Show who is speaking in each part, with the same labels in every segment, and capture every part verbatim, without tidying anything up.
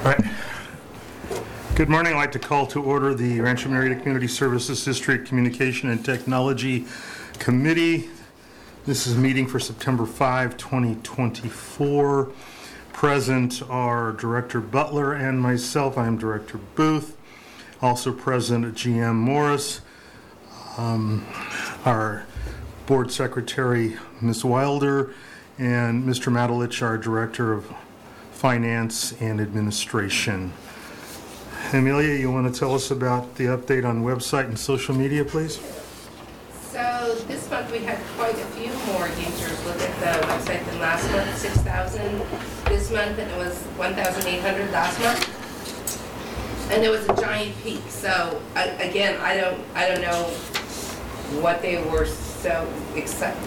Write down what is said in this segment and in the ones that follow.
Speaker 1: Right. Good morning. I'd like to call to order the Rancho Marietta Community Services District Communication and Technology Committee. This is a meeting for September fifth, twenty twenty-four. Present are Director Butler and myself. I am Director Booth. Also present G M Morris, um, our Board Secretary, Miz Wilder, and Mister Matalich, our Director of Finance and Administration. Amelia, you want to tell us about the update on website and social media, please?
Speaker 2: So this month we had quite a few more users look at the website than last month, six thousand this month, and it was one thousand eight hundred last month. And there was a giant peak. So I, again, I don't, I don't know what they were so excited.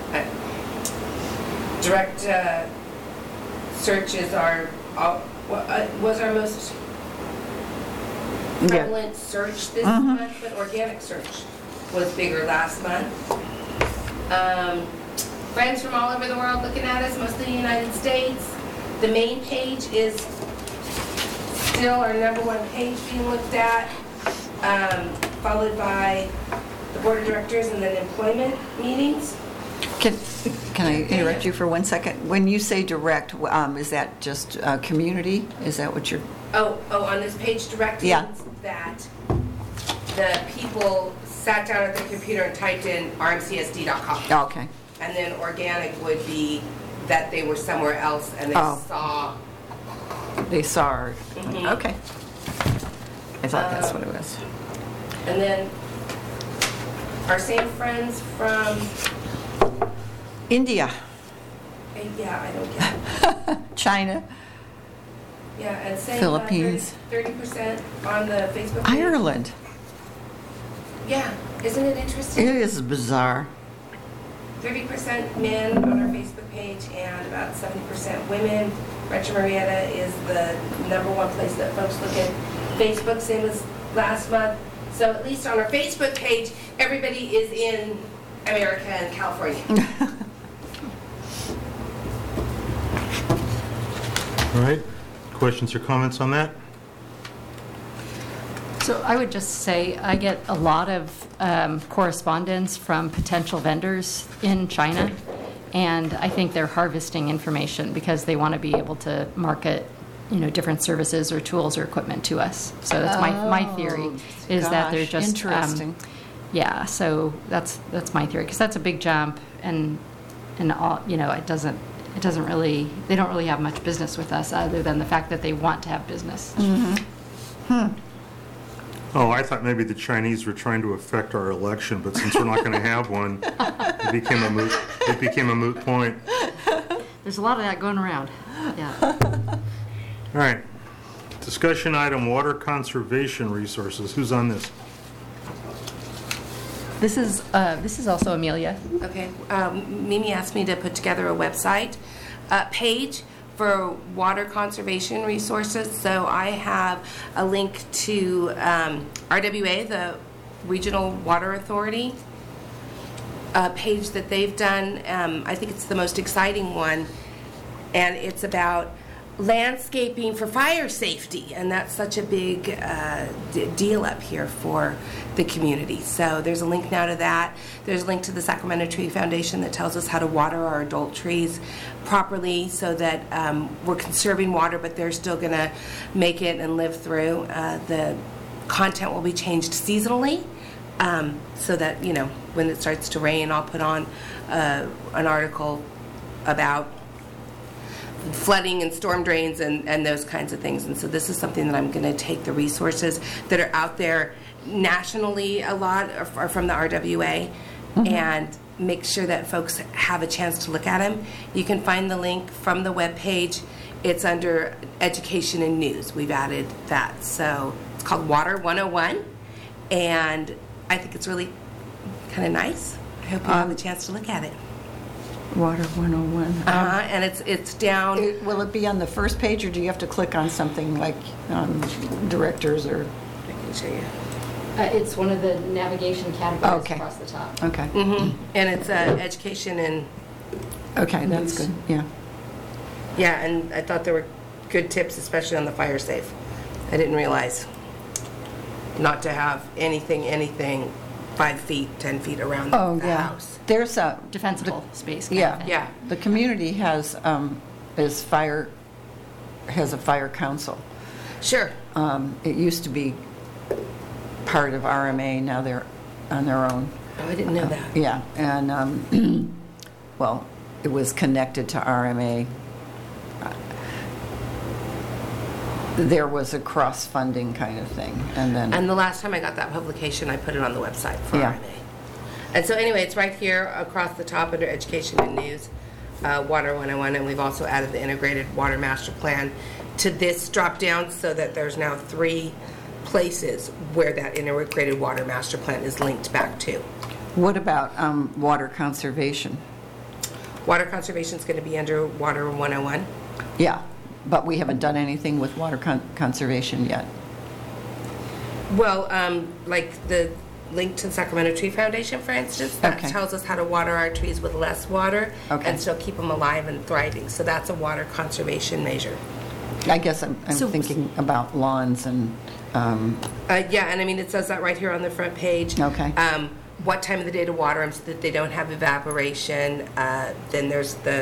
Speaker 2: Direct uh, searches are uh, was our most prevalent yeah. search this uh-huh. month, but organic search was bigger last month. Um, friends from all over the world looking at us, mostly the United States. The main page is still our number one page being looked at, um, followed by the board of directors and then employment meetings.
Speaker 3: Can can I interrupt you for one second? When you say direct, um, is that just uh, community? Is that what you're...
Speaker 2: Oh, oh, on this page, direct
Speaker 3: yeah.
Speaker 2: means that the people sat down at their computer and typed in R M C S D dot com.
Speaker 3: Oh, okay.
Speaker 2: And then organic would be that they were somewhere else and they oh. saw...
Speaker 3: They saw our...
Speaker 2: Mm-hmm.
Speaker 3: Okay. I thought um, that's what it was.
Speaker 2: And then our same friends from...
Speaker 3: India.
Speaker 2: Yeah, I don't get it.
Speaker 3: China.
Speaker 2: Yeah, and same
Speaker 3: Philippines.
Speaker 2: thirty percent on the Facebook page.
Speaker 3: Ireland.
Speaker 2: Yeah, isn't it interesting?
Speaker 3: It is bizarre.
Speaker 2: thirty percent men on our Facebook page and about seventy percent women. Rancho Marietta is the number one place that folks look at Facebook, same as last month. So at least on our Facebook page, everybody is in America and California.
Speaker 1: All right. Questions or comments on that?
Speaker 4: So I would just say I get a lot of um, correspondence from potential vendors in China, and I think they're harvesting information because they want to be able to market, you know, different services or tools or equipment to us. So that's my
Speaker 3: oh,
Speaker 4: my theory is
Speaker 3: gosh,
Speaker 4: that they're just
Speaker 3: interesting.
Speaker 4: Um, yeah. So that's that's my theory because that's a big jump, and and all you know it doesn't. It doesn't really, they don't really have much business with us other than the fact that they want to have business.
Speaker 3: Mm-hmm. Hmm.
Speaker 1: Oh, I thought maybe the Chinese were trying to affect our election, but since we're not going to have one, it became a moot, it became a moot point.
Speaker 4: There's a lot of that going around. Yeah.
Speaker 1: All right. Discussion item, water conservation resources. Who's on this?
Speaker 4: This is uh, this is also Amelia.
Speaker 2: Okay. Um, Mimi asked me to put together a website uh, page for water conservation resources. So I have a link to um, R W A, the Regional Water Authority, a page that they've done. Um, I think it's the most exciting one, and it's about landscaping for fire safety, and that's such a big uh, d- deal up here for the community. So there's a link now to that. There's a link to the Sacramento Tree Foundation that tells us how to water our adult trees properly so that um, we're conserving water, but they're still going to make it and live through. Uh, the content will be changed seasonally um, so that, you know, when it starts to rain, I'll put on uh, an article about flooding and storm drains and, and those kinds of things. And so this is something that I'm going to take the resources that are out there nationally a lot are, are from the R W A mm-hmm. and make sure that folks have a chance to look at them. You can find the link from the webpage. It's under education and news. We've added that. So it's called Water one oh one, and I think it's really kind of nice. I hope you um, have a chance to look at it.
Speaker 3: Water one oh one.
Speaker 2: Uh-huh, and it's it's down.
Speaker 3: It, will it be on the first page, or do you have to click on something like um, directors or?
Speaker 2: I can show you.
Speaker 4: Uh, it's one of the navigation categories
Speaker 3: okay.
Speaker 4: across the top.
Speaker 3: Okay.
Speaker 2: Mm-hmm. And it's uh, education and.
Speaker 3: Okay, that's good. Yeah.
Speaker 2: Yeah, and I thought there were good tips, especially on the fire safe. I didn't realize not to have anything, anything five feet, ten feet around
Speaker 3: Oh,
Speaker 2: the
Speaker 3: yeah.
Speaker 2: house.
Speaker 3: There's a,
Speaker 4: Defensible space kind of
Speaker 3: yeah.
Speaker 4: thing.
Speaker 2: Yeah.
Speaker 3: The community has, um, is fire, has a fire council.
Speaker 2: Sure.
Speaker 3: Um, It used to be part of R M A, now they're on their own.
Speaker 2: Oh, I didn't know that.
Speaker 3: Yeah, and, um, well, it was connected to R M A. There was a cross-funding kind of thing, and then,
Speaker 2: And the last time I got that publication, I put it on the website for
Speaker 3: Yeah.
Speaker 2: R M A. And so anyway, it's right here across the top under Education and News, uh, Water one oh one, and we've also added the Integrated Water Master Plan to this drop-down so that there's now three places where that Integrated Water Master Plan is linked back to.
Speaker 3: what about um, water conservation?
Speaker 2: Water conservation is going to be under Water one oh one.
Speaker 3: Yeah, but we haven't done anything with water con- conservation yet.
Speaker 2: Well, um, like the link to the Sacramento Tree Foundation, for instance, that
Speaker 3: Okay.
Speaker 2: tells us how to water our trees with less water
Speaker 3: Okay.
Speaker 2: and still keep them alive and thriving. So that's a water conservation measure.
Speaker 3: I guess I'm, I'm
Speaker 4: So-
Speaker 3: thinking about lawns and, um,
Speaker 2: Uh, yeah, and I mean, it says that right here on the front page.
Speaker 3: Okay.
Speaker 2: Um, what time of the day to water them so that they don't have evaporation. Uh, then there's the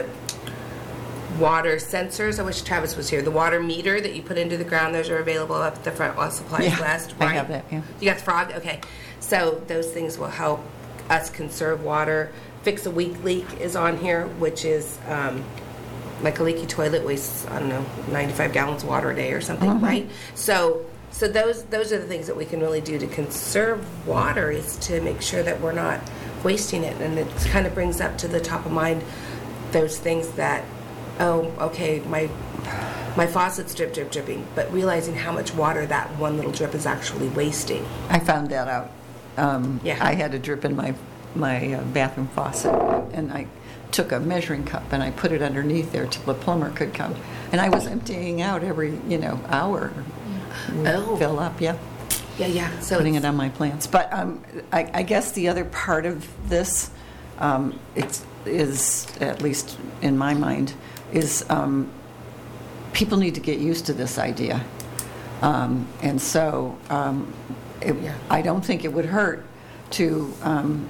Speaker 2: water sensors. I wish Travis was here. The water meter that you put into the ground, those are available up at the front Law Supplies
Speaker 3: Yeah,
Speaker 2: West,
Speaker 3: I
Speaker 2: right?
Speaker 3: have that, yeah.
Speaker 2: You got the frog? Okay. So those things will help us conserve water. Fix a weak leak is on here, which is um, like a leaky toilet wastes, I don't know, ninety-five gallons of water a day or something,
Speaker 3: Mm-hmm.
Speaker 2: right? So so those those are the things that we can really do to conserve water, is to make sure that we're not wasting it. And it kind of brings up to the top of mind those things that, oh, okay, my my faucet's drip, drip, dripping, but realizing how much water that one little drip is actually wasting.
Speaker 3: I found that out. Um,
Speaker 2: Yeah.
Speaker 3: I had a drip in my, my uh, bathroom faucet, and I took a measuring cup and I put it underneath there till the plumber could come. And I was emptying out every, you know, hour.
Speaker 2: Oh.
Speaker 3: Fill up, yeah.
Speaker 2: Yeah, yeah. So
Speaker 3: Putting
Speaker 2: it's-
Speaker 3: it on my plants. But um, I, I guess the other part of this, um, it's, is, at least in my mind, is um, people need to get used to this idea. Um, and so um, it,
Speaker 2: Yeah.
Speaker 3: I don't think it would hurt to, um,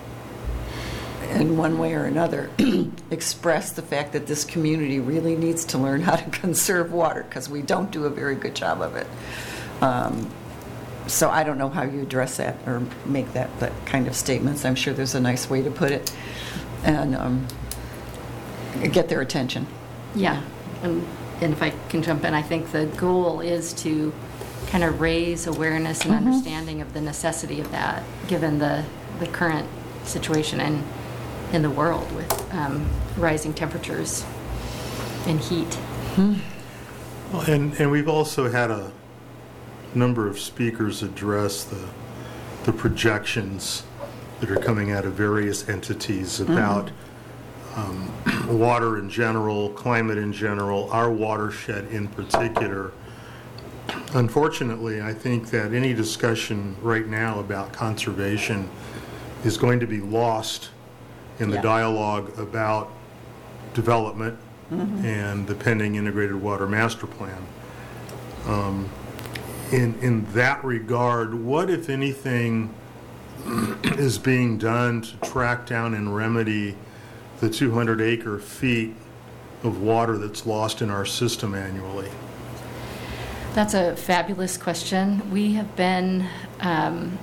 Speaker 3: in one way or another, express the fact that this community really needs to learn how to conserve water, because we don't do a very good job of it. Um, so I don't know how you address that or make that, that kind of statements. I'm sure there's a nice way to put it, and um, get their attention.
Speaker 4: Yeah, and, and if I can jump in, I think the goal is to kind of raise awareness and understanding of the necessity of that, given the, the current situation in, in the world with um, rising temperatures and heat.
Speaker 1: Well, And, and we've also had a number of speakers address the, the projections that are coming out of various entities about um, water in general, climate in general, our watershed in particular. Unfortunately, I think that any discussion right now about conservation is going to be lost in the
Speaker 3: Yeah.
Speaker 1: dialogue about development and the pending integrated water master plan. Um, in in that regard, what, if anything, is being done to track down and remedy the two hundred acre feet of water that's lost in our system annually?
Speaker 4: That's a fabulous question. We have been um,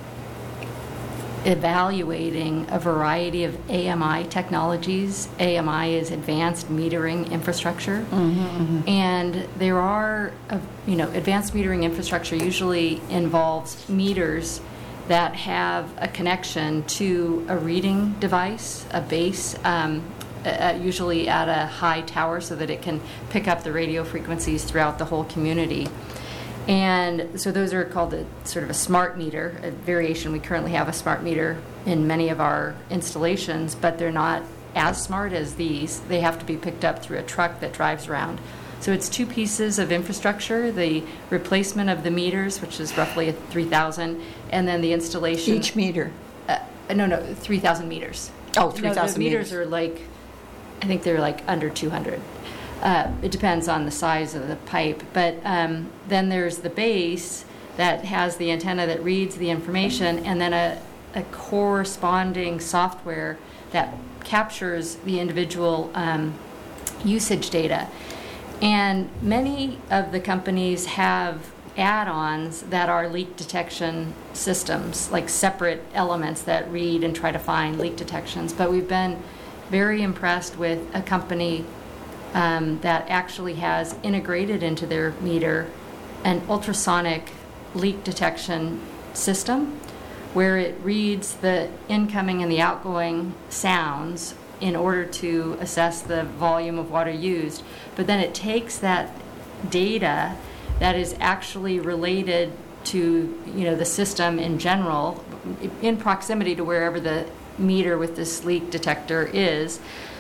Speaker 4: evaluating a variety of A M I technologies. A M I is Advanced Metering Infrastructure. And there are, uh, you know, advanced metering infrastructure usually involves meters that have a connection to a reading device, a base, um, uh, usually at a high tower so that it can pick up the radio frequencies throughout the whole community. And so those are called a sort of a smart meter, a variation. We currently have a smart meter in many of our installations, but they're not as smart as these. They have to be picked up through a truck that drives around. So it's two pieces of infrastructure, the replacement of the meters, which is roughly three thousand, and then the installation.
Speaker 3: Each meter.
Speaker 4: Uh, no, no, three thousand meters.
Speaker 3: Oh,
Speaker 4: No,
Speaker 3: three thousand
Speaker 4: the meters
Speaker 3: meters.
Speaker 4: are like, I think they're like under two hundred. Uh, it depends on the size of the pipe. But um, then there's the base that has the antenna that reads the information, and then a, a corresponding software that captures the individual um, usage data. And many of the companies have add-ons that are leak detection systems, like separate elements that read and try to find leak detections. But we've been very impressed with a company um, that actually has integrated into their meter an ultrasonic leak detection system where it reads the incoming and the outgoing sounds in order to assess the volume of water used. But then it takes that data that is actually related to, you know, the system in general, in proximity to wherever the meter with this leak detector is,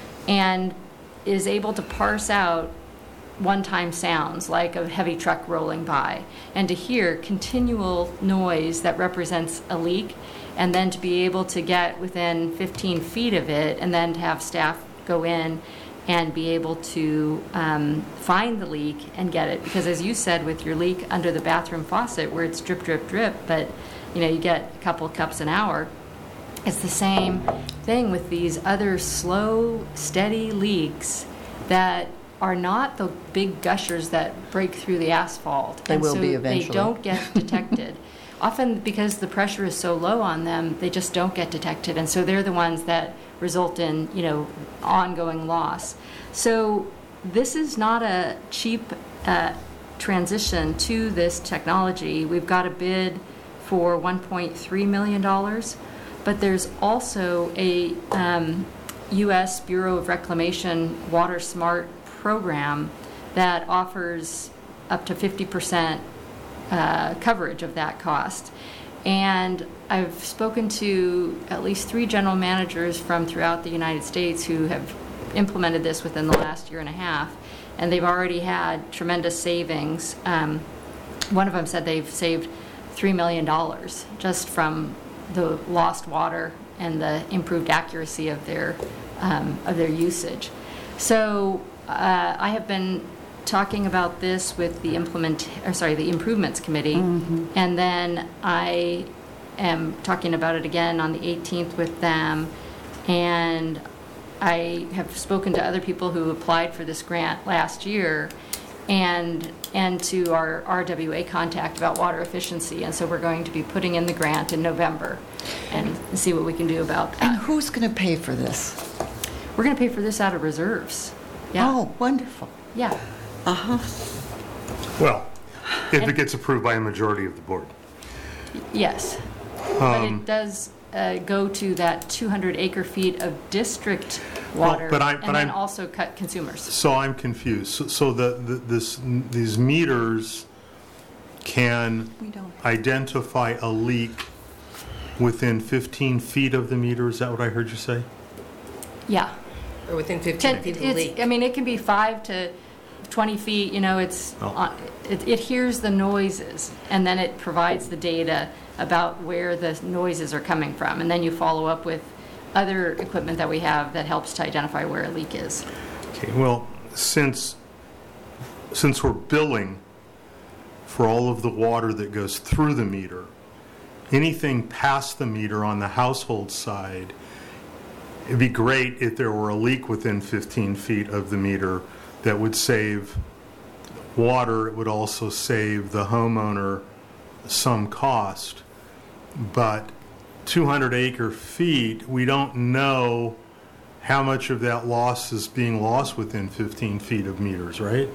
Speaker 4: and is able to parse out one-time sounds like a heavy truck rolling by, and to hear continual noise that represents a leak, and then to be able to get within fifteen feet of it, and then to have staff go in and be able to um, find the leak and get it. Because as you said, with your leak under the bathroom faucet where it's drip, drip, drip, but you know, you get a couple of cups an hour, it's the same thing with these other slow, steady leaks that are not the big gushers that break through the asphalt.
Speaker 3: They
Speaker 4: and
Speaker 3: will
Speaker 4: so
Speaker 3: be eventually.
Speaker 4: They don't get detected. Often because the pressure is so low on them, they just don't get detected. And so they're the ones that result in, you know, ongoing loss. So this is not a cheap uh, transition to this technology. We've got a bid for one point three million dollars, but there's also a um, U S Bureau of Reclamation Water Smart program that offers up to fifty percent uh, coverage of that cost. And I've spoken to at least three general managers from throughout the United States who have implemented this within the last year and a half, and they've already had tremendous savings. Um, one of them said they've saved three million dollars just from the lost water and the improved accuracy of their um, of their usage. So uh, I have been talking about this with the implement, or sorry, the improvements committee, mm-hmm. and then I am talking about it again on the eighteenth with them, and I have spoken to other people who applied for this grant last year, and and to our R W A contact about water efficiency, and so we're going to be putting in the grant in November and see what we can do about that.
Speaker 3: And who's going to pay for this?
Speaker 4: We're going to pay for this out of reserves. Yeah.
Speaker 3: Oh, wonderful.
Speaker 4: Yeah.
Speaker 3: Uh-huh.
Speaker 1: Well, if it gets approved by a majority of the board.
Speaker 4: Yes. But it does uh, go to that two hundred acre feet of district water,
Speaker 1: Well, but I- but
Speaker 4: and then
Speaker 1: I'm-
Speaker 4: also cut consumers.
Speaker 1: So I'm confused. So, so the, the this these meters can
Speaker 3: We don't.
Speaker 1: identify a leak within fifteen feet of the meter. Is that what I heard you say?
Speaker 4: Yeah.
Speaker 2: Or within fifteen
Speaker 4: Ten,
Speaker 2: feet of the
Speaker 4: it's,
Speaker 2: leak.
Speaker 4: I mean, it can be five to twenty feet, you know, it's,
Speaker 1: Oh.
Speaker 4: on, it, it hears the noises, and then it provides the data about where the noises are coming from. And then you follow up with other equipment that we have that helps to identify where a leak is.
Speaker 1: Okay. Well, since since we're billing for all of the water that goes through the meter, anything past the meter on the household side, it'd be great if there were a leak within fifteen feet of the meter that would save water. It would also save the homeowner some cost. But two hundred acre feet, we don't know how much of that loss is being lost within fifteen feet of meters, right?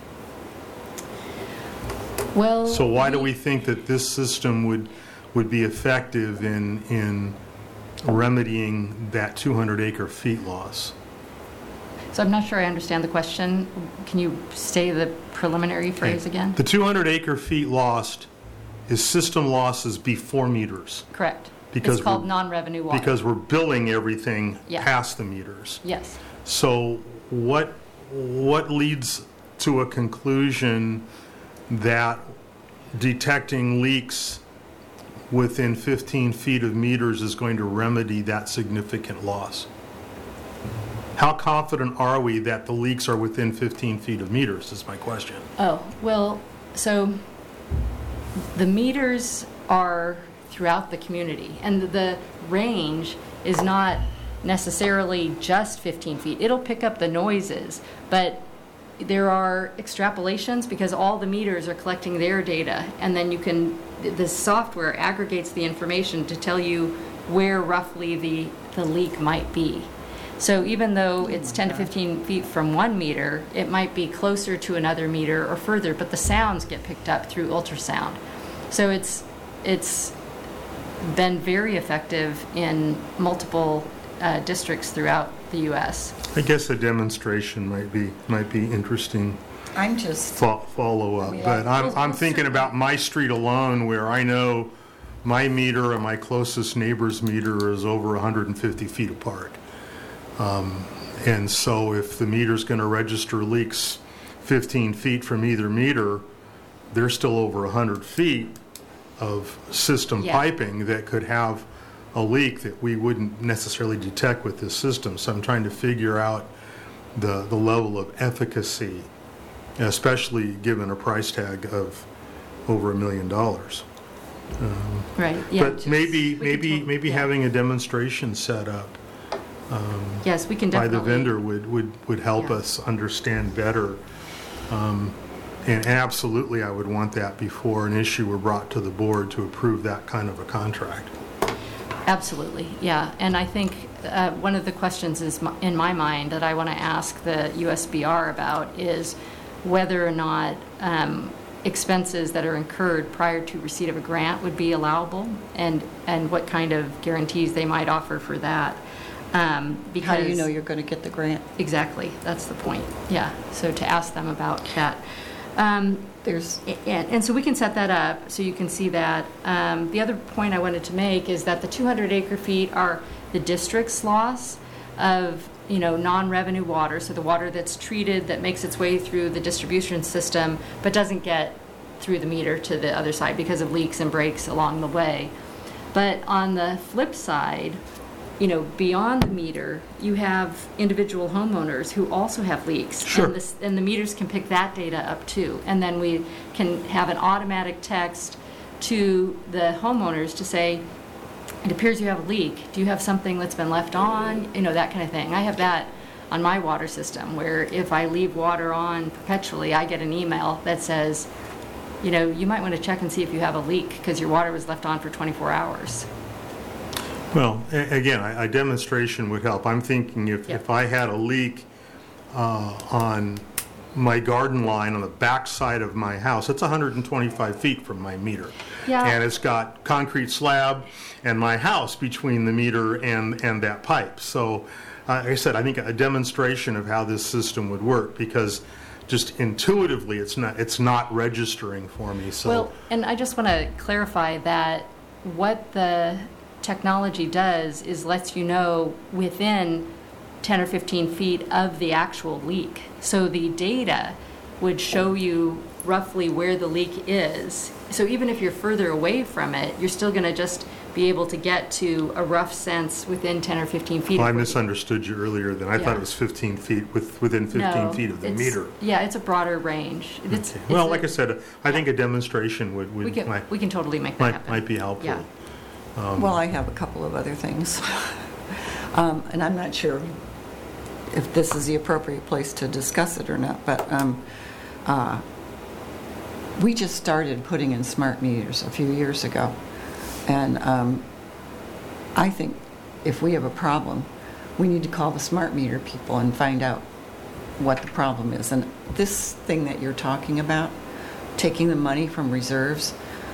Speaker 4: Well,
Speaker 1: So why do we think that this system would would be effective in in remedying that two hundred acre feet loss?
Speaker 4: So I'm not sure I understand the question. Can you say the preliminary phrase again?
Speaker 1: The two hundred acre feet lost is system losses before meters,
Speaker 4: Correct.
Speaker 1: because
Speaker 4: It's called
Speaker 1: we're-
Speaker 4: non-revenue water.
Speaker 1: because we're billing everything
Speaker 4: Yeah.
Speaker 1: past the meters.
Speaker 4: Yes.
Speaker 1: So what what leads to a conclusion that detecting leaks within fifteen feet of meters is going to remedy that significant loss? How confident are we that the leaks are within fifteen feet of meters, is my question.
Speaker 4: Oh, well, so the meters are throughout the community, and the range is not necessarily just fifteen feet. It'll pick up the noises, but there are extrapolations because all the meters are collecting their data, and then you can, the software aggregates the information to tell you where roughly the, the leak might be. So even though it's ten to fifteen feet from one meter, it might be closer to another meter or further, but the sounds get picked up through ultrasound. So it's it's been very effective in multiple uh, districts throughout the U S.
Speaker 1: I guess a demonstration might be, might be interesting
Speaker 3: I'm just,
Speaker 1: fo- follow-up,
Speaker 3: I mean,
Speaker 1: but
Speaker 3: I-
Speaker 1: I'm,
Speaker 3: we'll-
Speaker 1: I'm
Speaker 3: we'll
Speaker 1: thinking
Speaker 3: certainly-
Speaker 1: about my street alone, where I know my meter and my closest neighbor's meter is over one hundred fifty feet apart. Um, And so if the meter's going to register leaks fifteen feet from either meter, they're still over one hundred feet of system
Speaker 4: Yeah.
Speaker 1: piping that could have a leak that we wouldn't necessarily detect with this system. So I'm trying to figure out the, the level of efficacy, especially given a price tag of over a million dollars.
Speaker 4: Right, yeah.
Speaker 1: But maybe,
Speaker 4: We can
Speaker 1: maybe,
Speaker 4: tot-
Speaker 1: maybe
Speaker 4: yeah.
Speaker 1: having a demonstration set up
Speaker 4: Yes, we can
Speaker 1: by
Speaker 4: definitely.
Speaker 1: the vendor would, would, would help
Speaker 4: Yeah.
Speaker 1: us understand better. Um, And absolutely, I would want that before an issue were brought to the board to approve that kind of a contract.
Speaker 4: Absolutely, yeah. And I think uh, one of the questions is m- in my mind that I want to ask the U S B R about is whether or not um, expenses that are incurred prior to receipt of a grant would be allowable, and, and what kind of guarantees they might offer for that. Um, because
Speaker 3: how do you know you're going to get the grant?
Speaker 4: Exactly, that's the point, yeah. So to ask them about that. Um,
Speaker 3: There's,
Speaker 4: And, and so we can set that up so you can see that. Um, the other point I wanted to make is that the two hundred acre feet are the district's loss of, you know, non-revenue water, so the water that's treated that makes its way through the distribution system but doesn't get through the meter to the other side because of leaks and breaks along the way. But on the flip side, you know, beyond the meter, you have individual homeowners who also have leaks.
Speaker 1: Sure.
Speaker 4: And, this, and the meters can pick that data up too. And then we can have an automatic text to the homeowners to say, it appears you have a leak. Do you have something that's been left on? You know, that kind of thing. I have that on my water system where if I leave water on perpetually, I get an email that says, you know, you might want to check and see if you have a leak because your water was left on for twenty-four hours.
Speaker 1: Well, a- again, a a demonstration would help. I'm thinking if,
Speaker 4: Yep.
Speaker 1: if I had a leak uh, on my garden line on the back side of my house, it's one hundred twenty-five feet from my meter.
Speaker 4: Yeah.
Speaker 1: And it's got concrete slab and my house between the meter and, and that pipe. So, uh, like I said, I think a demonstration of how this system would work, because just intuitively, it's not, it's not registering for me, so.
Speaker 4: Well, and I just want to clarify that what the technology does is lets you know within ten or fifteen feet of the actual leak. So the data would show you roughly where the leak is. So even if you're further away from it, you're still going to just be able to get to a rough sense within ten or fifteen feet.
Speaker 1: Well, I
Speaker 4: of where-
Speaker 1: misunderstood you earlier, then. I thought
Speaker 4: Yeah.
Speaker 1: it was fifteen feet, with, within fifteen
Speaker 4: No,
Speaker 1: feet of the
Speaker 4: it's-
Speaker 1: meter.
Speaker 4: Yeah, it's a broader range. It's,
Speaker 1: Okay.
Speaker 4: it's
Speaker 1: Well,
Speaker 4: a-
Speaker 1: like I said, I think a demonstration would,
Speaker 4: we
Speaker 1: would,
Speaker 4: can,
Speaker 1: might,
Speaker 4: we can totally make that
Speaker 1: might
Speaker 4: happen.
Speaker 1: might be helpful.
Speaker 4: Yeah.
Speaker 3: well, I have a couple of other things. Um, and I'm not sure if this is the appropriate place to discuss it or not, but um, uh, we just started putting in smart meters a few years ago. And um, I think if we have a problem, we need to call the smart meter people and find out what the problem is. And this thing that you're talking about, taking the money from reserves,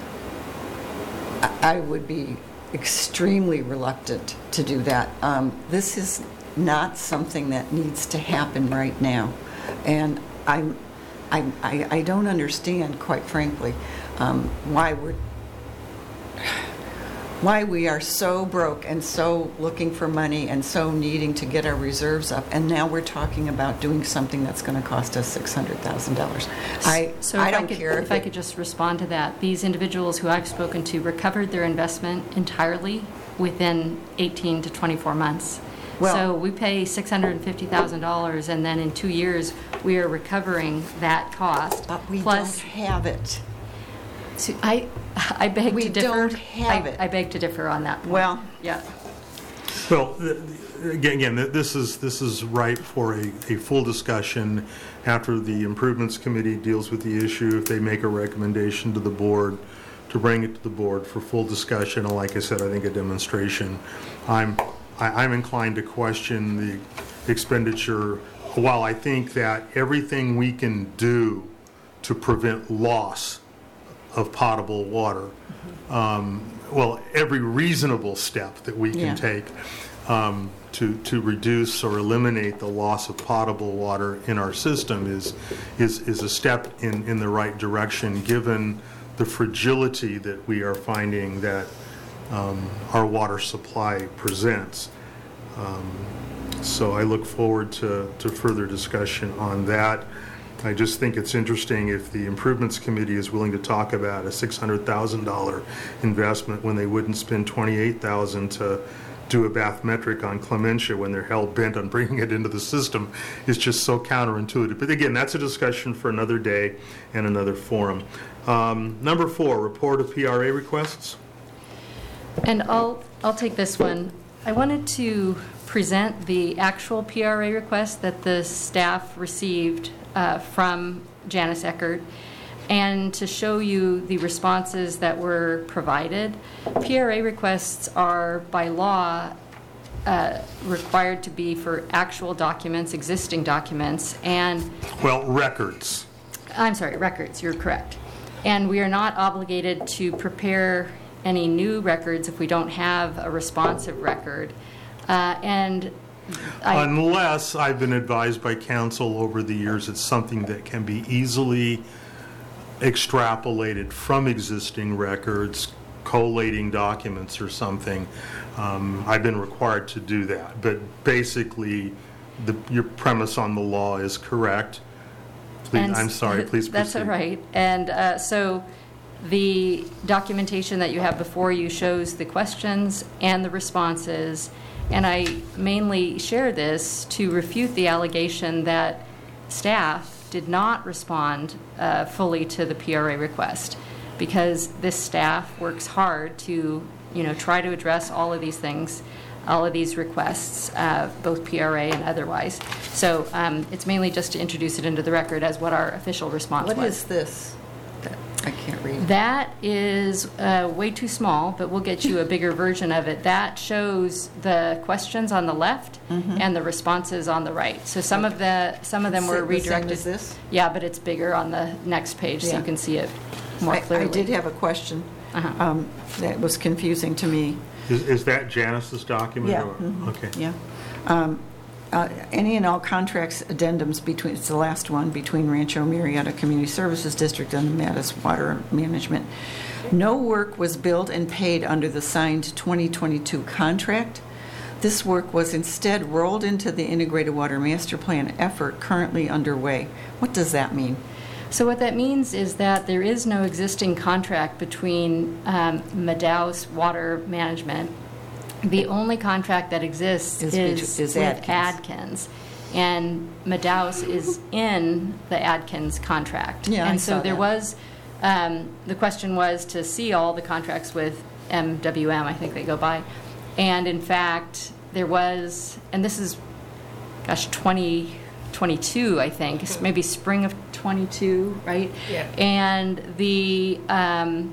Speaker 3: I I would be extremely reluctant to do that. Um, This is not something that needs to happen right now. And I'm, I, I I don't understand, quite frankly, um, why we're, why we are so broke and so looking for money and so needing to get our reserves up. And now we're talking about doing something that's going to cost us six hundred thousand dollars. I,
Speaker 4: So
Speaker 3: I
Speaker 4: if I
Speaker 3: don't
Speaker 4: could,
Speaker 3: care.
Speaker 4: if I could just respond to that, these individuals who I've spoken to recovered their investment entirely within eighteen to twenty-four months.
Speaker 3: Well-
Speaker 4: So we pay six hundred fifty thousand dollars, and then in two years, we are recovering that cost.
Speaker 3: But we
Speaker 4: Plus,
Speaker 3: don't have it.
Speaker 4: So I, I beg
Speaker 3: We
Speaker 4: to differ.
Speaker 3: don't have
Speaker 4: I-
Speaker 3: it.
Speaker 4: I beg to differ on that point.
Speaker 3: Well-
Speaker 4: Yeah.
Speaker 1: Well, th- again, again, th- this is, this is ripe for a, a full discussion after the Improvements Committee deals with the issue, if they make a recommendation to the board, to bring it to the board for full discussion, and like I said, I think a demonstration. I'm, I- I'm inclined to question the expenditure, while I think that everything we can do to prevent loss of potable water, um, well, every reasonable step that we
Speaker 3: Yeah.
Speaker 1: can take um, to to reduce or eliminate the loss of potable water in our system is is is a step in in the right direction, given the fragility that we are finding that um, our water supply presents. Um, so I look forward to to further discussion on that. I just think it's interesting if the Improvements Committee is willing to talk about a six hundred thousand dollars investment when they wouldn't spend twenty-eight thousand dollars to do a bathymetric on Clementia when they're hell-bent on bringing it into the system is just so counterintuitive. But again, that's a discussion for another day and another forum. Um, number four, report of P R A requests.
Speaker 4: And I'll, I'll take this one. I wanted to present the actual P R A request that the staff received uh, from Janice Eckert, and to show you the responses that were provided. P R A requests are, by law, uh, required to be for actual documents, existing documents, and
Speaker 1: Well, records.
Speaker 4: I'm sorry, records, you're correct. And we are not obligated to prepare any new records if we don't have a responsive record. Uh, And I,
Speaker 1: Unless I've been advised by counsel over the years, it's something that can be easily extrapolated from existing records, collating documents or something. Um, I've been required to do that. But basically, the, your premise on the law is correct. Please,
Speaker 4: And
Speaker 1: I'm sorry, please proceed.
Speaker 4: That's all right. And uh, so the documentation that you have before you shows the questions and the responses. And I mainly share this to refute the allegation that staff did not respond uh, fully to the P R A request, because this staff works hard to, you know, try to address all of these things, all of these requests, uh, both P R A and otherwise. So um, it's mainly just to introduce it into the record as what our official response
Speaker 3: What
Speaker 4: was.
Speaker 3: is this? That- I can't read.
Speaker 4: That is uh, way too small, but we'll get you a bigger version of it. That shows the questions on the left and the responses on the right. So some of the some of them were
Speaker 3: Is it the same
Speaker 4: redirected.
Speaker 3: as this?
Speaker 4: Yeah, but it's bigger on the next page, so
Speaker 3: Yeah.
Speaker 4: you can see it more
Speaker 3: I-
Speaker 4: clearly.
Speaker 3: I did have a question
Speaker 4: Uh-huh.
Speaker 3: um, that was confusing to me.
Speaker 1: Is, is that Janice's document?
Speaker 3: Yeah,
Speaker 1: or-
Speaker 3: mhm.
Speaker 1: Okay.
Speaker 3: Yeah. Um, uh, Any and all contracts addendums between, it's the last one, between Rancho Murieta Community Services District and Mattis Water Management. No work was billed and paid under the signed twenty twenty-two contract. This work was instead rolled into the Integrated Water Master Plan effort currently underway. What does that mean?
Speaker 4: So what that means is that there is no existing contract between um, Madaus Water Management. The only contract that exists
Speaker 3: Is
Speaker 4: is,
Speaker 3: betw- is
Speaker 4: with
Speaker 3: Adkins.
Speaker 4: Adkins. And Madaus is in the Adkins contract.
Speaker 3: Yeah, I
Speaker 4: And so
Speaker 3: saw
Speaker 4: there
Speaker 3: that.
Speaker 4: was, um, the question was to see all the contracts with M W M, I think they go by. And in fact, there was, and this is, gosh, twenty twenty-two, I think, s- maybe spring of twenty-two, right?
Speaker 2: Yeah.
Speaker 4: And the, um,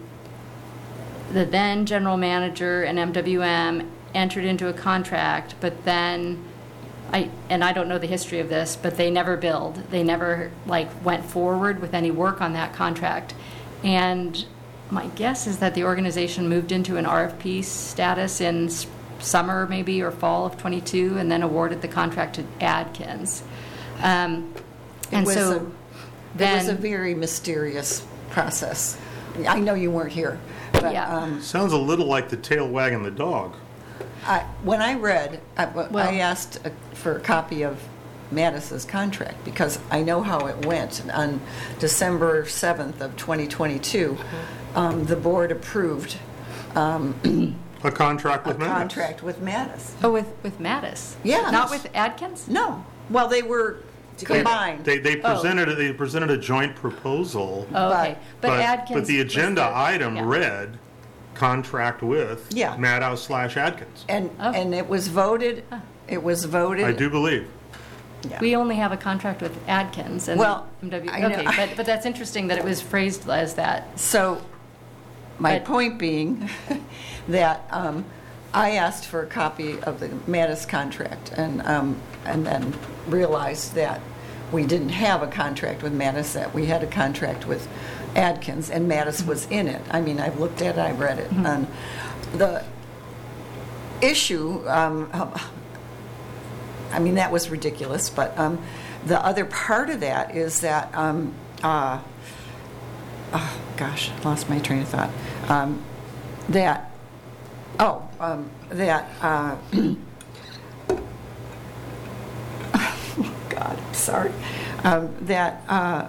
Speaker 4: the then general manager and M W M entered into a contract, but then, I, and I don't know the history of this, but they never billed. They never, like, went forward with any work on that contract. And my guess is that the organization moved into an R F P status in s- summer, maybe, or fall of twenty-two, and then awarded the contract to Adkins. Um,
Speaker 3: It
Speaker 4: And
Speaker 3: was
Speaker 4: so
Speaker 3: a- It was
Speaker 4: then...
Speaker 3: a very mysterious process. I know you weren't here, but
Speaker 4: Yeah.
Speaker 3: um,
Speaker 1: Sounds a little like the tail wagging the dog.
Speaker 3: I, when I read, I,
Speaker 4: Well-
Speaker 3: I asked uh, for a copy of Mattis's contract because I know how it went. On December seventh of twenty twenty-two, um, the board approved um,
Speaker 1: A contract
Speaker 3: a
Speaker 1: with Mattis.
Speaker 3: contract with Mattis.
Speaker 4: Oh, with, with Mattis?
Speaker 3: Yeah.
Speaker 4: Not with Adkins?
Speaker 3: No, well, they were combined.
Speaker 1: They, they
Speaker 4: Oh.
Speaker 1: presented, they presented a joint proposal,
Speaker 4: Oh, okay.
Speaker 3: But-
Speaker 4: But Adkins.
Speaker 1: but the
Speaker 4: was
Speaker 1: agenda
Speaker 4: the-
Speaker 1: item
Speaker 4: yeah.
Speaker 1: read contract with
Speaker 3: Yeah.
Speaker 1: Maddow slash Adkins.
Speaker 3: And,
Speaker 4: Oh.
Speaker 3: and it was voted, it was voted.
Speaker 1: I do believe.
Speaker 3: yeah.
Speaker 4: We only have a contract with Adkins and
Speaker 3: Well,
Speaker 4: M W.
Speaker 3: I know-
Speaker 4: Okay, but, but that's interesting that it was phrased as that.
Speaker 3: So, my
Speaker 4: But-
Speaker 3: point being that um, I asked for a copy of the Mattis contract and, um, and then realized that we didn't have a contract with Mattis, that we had a contract with Adkins, and Mattis was in it. I mean, I've looked at it, I've read it. And the issue, um, I mean, that was ridiculous, but um, the other part of that is that, um, uh, oh, gosh, I lost my train of thought. Um, that, oh, um, that, uh, God, sorry. Um, that, uh,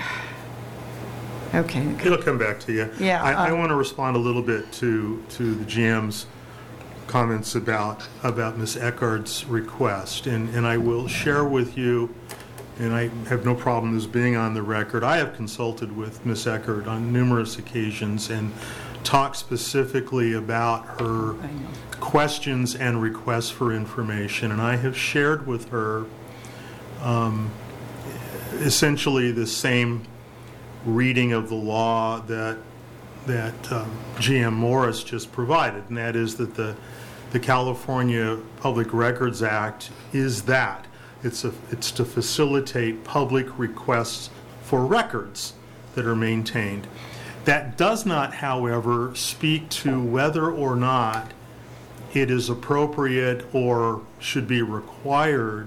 Speaker 3: okay.
Speaker 1: It'll come back to you.
Speaker 3: Yeah,
Speaker 1: I, I
Speaker 3: um,
Speaker 1: want to respond a little bit to, to the G M's comments about, about Miz Eckard's request. And, and I will share with you, and I have no problem this being on the record, I have consulted with Miz Eckard on numerous occasions and talked specifically about her
Speaker 3: I know.
Speaker 1: questions and requests for information. And I have shared with her um, essentially the same reading of the law that that um, G M Morris just provided, and that is that the the California Public Records Act is that. It's a it's to facilitate public requests for records that are maintained. That does not, however, speak to whether or not it is appropriate or should be required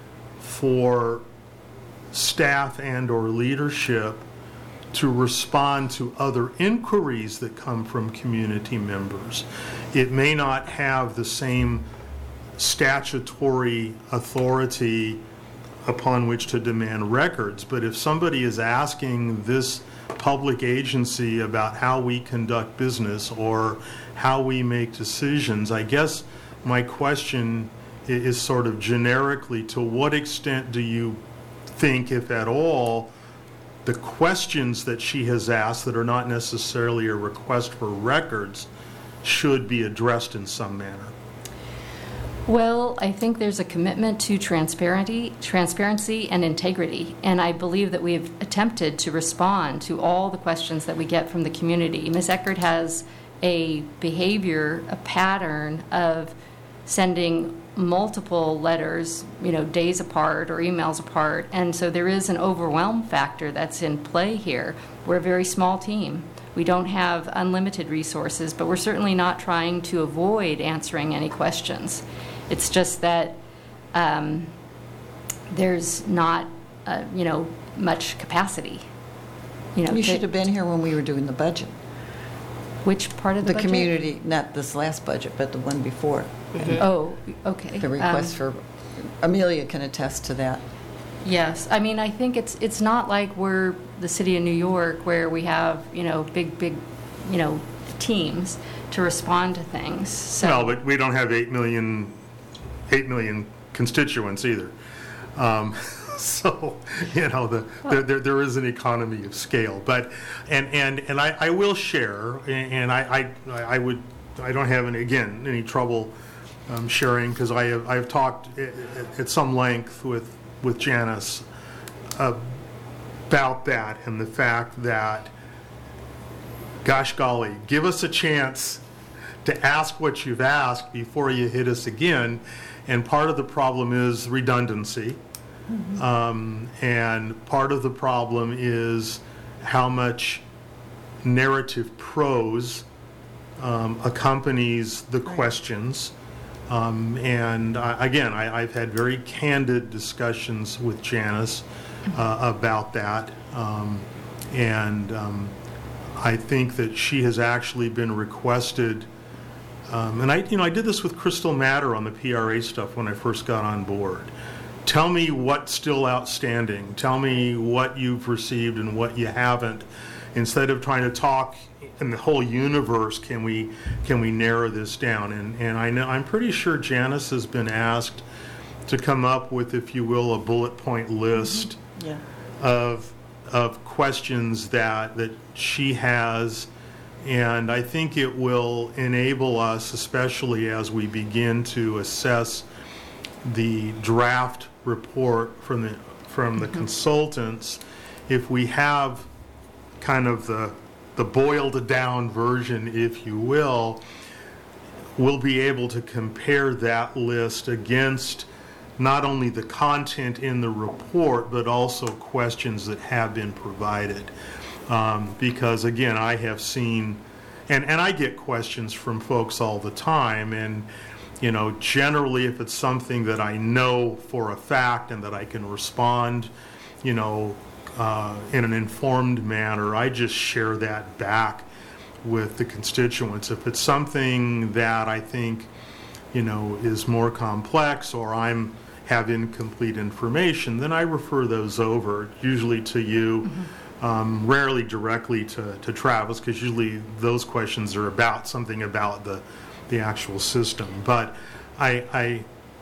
Speaker 1: for staff and or leadership to respond to other inquiries that come from community members. It may not have the same statutory authority upon which to demand records, but if somebody is asking this public agency about how we conduct business or how we make decisions, I guess my question i- is sort of generically, to what extent do you think, if at all, the questions that she has asked that are not necessarily a request for records should be addressed in some manner?
Speaker 4: Well, I think there's a commitment to transparency, transparency and integrity, and I believe that we've attempted to respond to all the questions that we get from the community. Miz Eckard has a behavior, a pattern of sending multiple letters, you know, days apart or emails apart, and so there is an overwhelm factor that's in play here. We're a very small team. We don't have unlimited resources, but we're certainly not trying to avoid answering any questions. It's just that um, there's not, uh, you know, much capacity. You know,
Speaker 3: You
Speaker 4: to-
Speaker 3: should have been here when we were doing the budget.
Speaker 4: Which part of the,
Speaker 3: The
Speaker 4: budget?
Speaker 3: community, not this last budget, but the one before.
Speaker 4: Oh, okay.
Speaker 3: The request
Speaker 4: Um,
Speaker 3: for, Amelia can attest to that.
Speaker 4: Yes, I mean, I think it's it's not like we're the city of New York where we have, you know, big big, you know, teams to respond to things. So
Speaker 1: Well, but we don't have eight million, eight million constituents either. Um, so, you know, the, there, there, there is an economy of scale. But, and, and, and I, I will share, and and I, I, I would, I don't have any, again, any trouble um, sharing, because I have, I've talked at, at some length with, with Janice about that and the fact that, gosh golly, give us a chance to ask what you've asked before you hit us again. And part of the problem is redundancy.
Speaker 3: Mm-hmm.
Speaker 1: Um, and part of the problem is how much narrative prose um, accompanies the questions. Um, and I, again, I, I've had very candid discussions with Janice uh, about that. Um, and um, I think that she has actually been requested. Um, and I, you know, I did this with Crystal Matter on the P R A stuff when I first got on board. Tell me what's still outstanding. Tell me what you've received and what you haven't, instead of trying to talk in the whole universe can we can we narrow this down? And and I know I'm pretty sure Janice has been asked to come up with, if you will, a bullet point list
Speaker 3: Yeah.
Speaker 1: of of questions that that she has, and I think it will enable us, especially as we begin to assess the draft report from the from the consultants, if we have kind of the the boiled down version, if you will, we'll be able to compare that list against not only the content in the report, but also questions that have been provided. Um, because again, I have seen, and, and I get questions from folks all the time, and you know, generally if it's something that I know for a fact and that I can respond, you know, uh, in an informed manner, I just share that back with the constituents. If it's something that I think, you know, is more complex, or I'm have incomplete information, then I refer those over, usually to you, mm-hmm. um, rarely directly to, to Travis, because usually those questions are about something about the the actual system. But I, I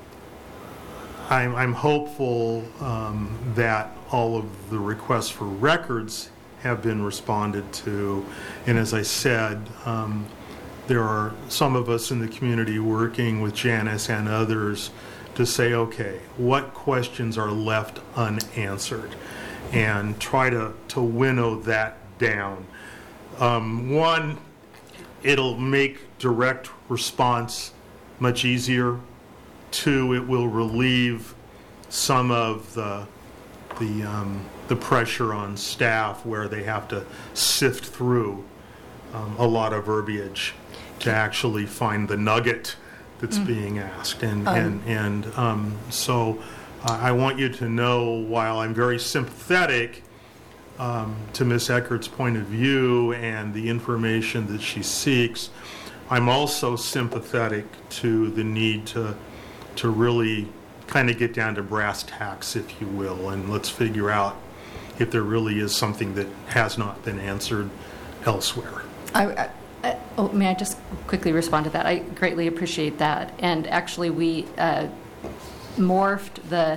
Speaker 1: I'm, I'm hopeful um, that all of the requests for records have been responded to, and as I said, um, there are some of us in the community working with Janice and others to say, okay, what questions are left unanswered, and try to, to winnow that down. Um, one, it'll make direct response much easier. Two, it will relieve some of the the um, the pressure on staff, where they have to sift through um, a lot of verbiage to actually find the nugget that's mm. being asked. And um. and and um, so uh, I want you to know, while I'm very sympathetic um, to Miz Eckert's point of view and the information that she seeks, I'm also sympathetic to the need to to really kind of get down to brass tacks, if you will, and let's figure out if there really is something that has not been answered elsewhere.
Speaker 3: I, I,
Speaker 4: Uh, oh, may I just quickly respond to that? I greatly appreciate that. And actually, we uh, morphed the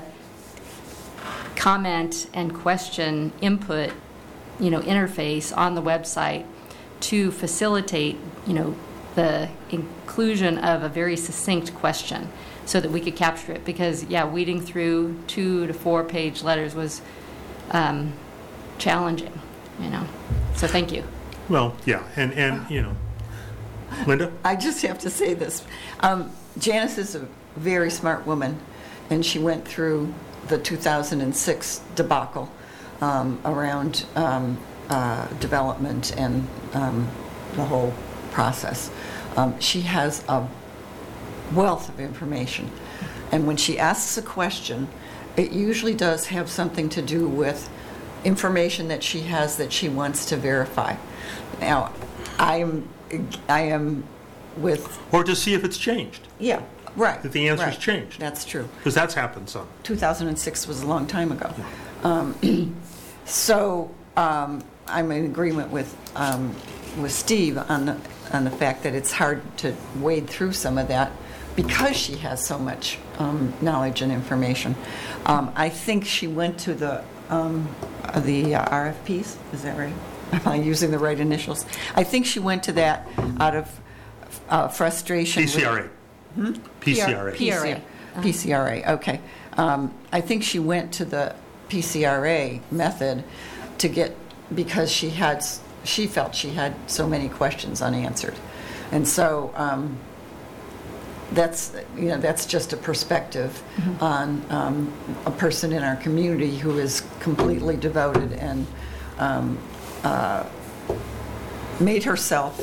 Speaker 4: comment and question input, you know, interface on the website to facilitate, you know, the inclusion of a very succinct question, so that we could capture it. Because, yeah, weeding through two to four page letters was um, challenging, you know. So thank you.
Speaker 1: Well, yeah, and, and you know, Linda?
Speaker 3: I just have to say this. Um, Janice is a very smart woman, and she went through the two thousand six debacle um, around um, uh, development and um, the whole process. Um, she has a wealth of information, and when she asks a question, it usually does have something to do with information that she has that she wants to verify. Now, I am, I am with...
Speaker 1: Or to see if it's changed.
Speaker 3: Yeah, right.
Speaker 1: That the answer's
Speaker 3: right.
Speaker 1: changed.
Speaker 3: That's true.
Speaker 1: Because that's happened some.
Speaker 3: two thousand six was a long time ago. Um, so um, I'm in agreement with um, with Steve on the, on the fact that it's hard to wade through some of that because she has so much um, knowledge and information. Um, I think she went to the um, the uh, R F Ps. Is that right? Am I using the right initials? I think she went to that out of uh, frustration.
Speaker 1: P C R A.
Speaker 3: With, hmm?
Speaker 1: P C R A.
Speaker 4: P C R A.
Speaker 3: P C R A, okay. Um, I think she went to the P C R A method to get, because she had, she felt she had so many questions unanswered. And so um, that's, you know, that's just a perspective mm-hmm. on um, a person in our community who is completely devoted and um, uh, made herself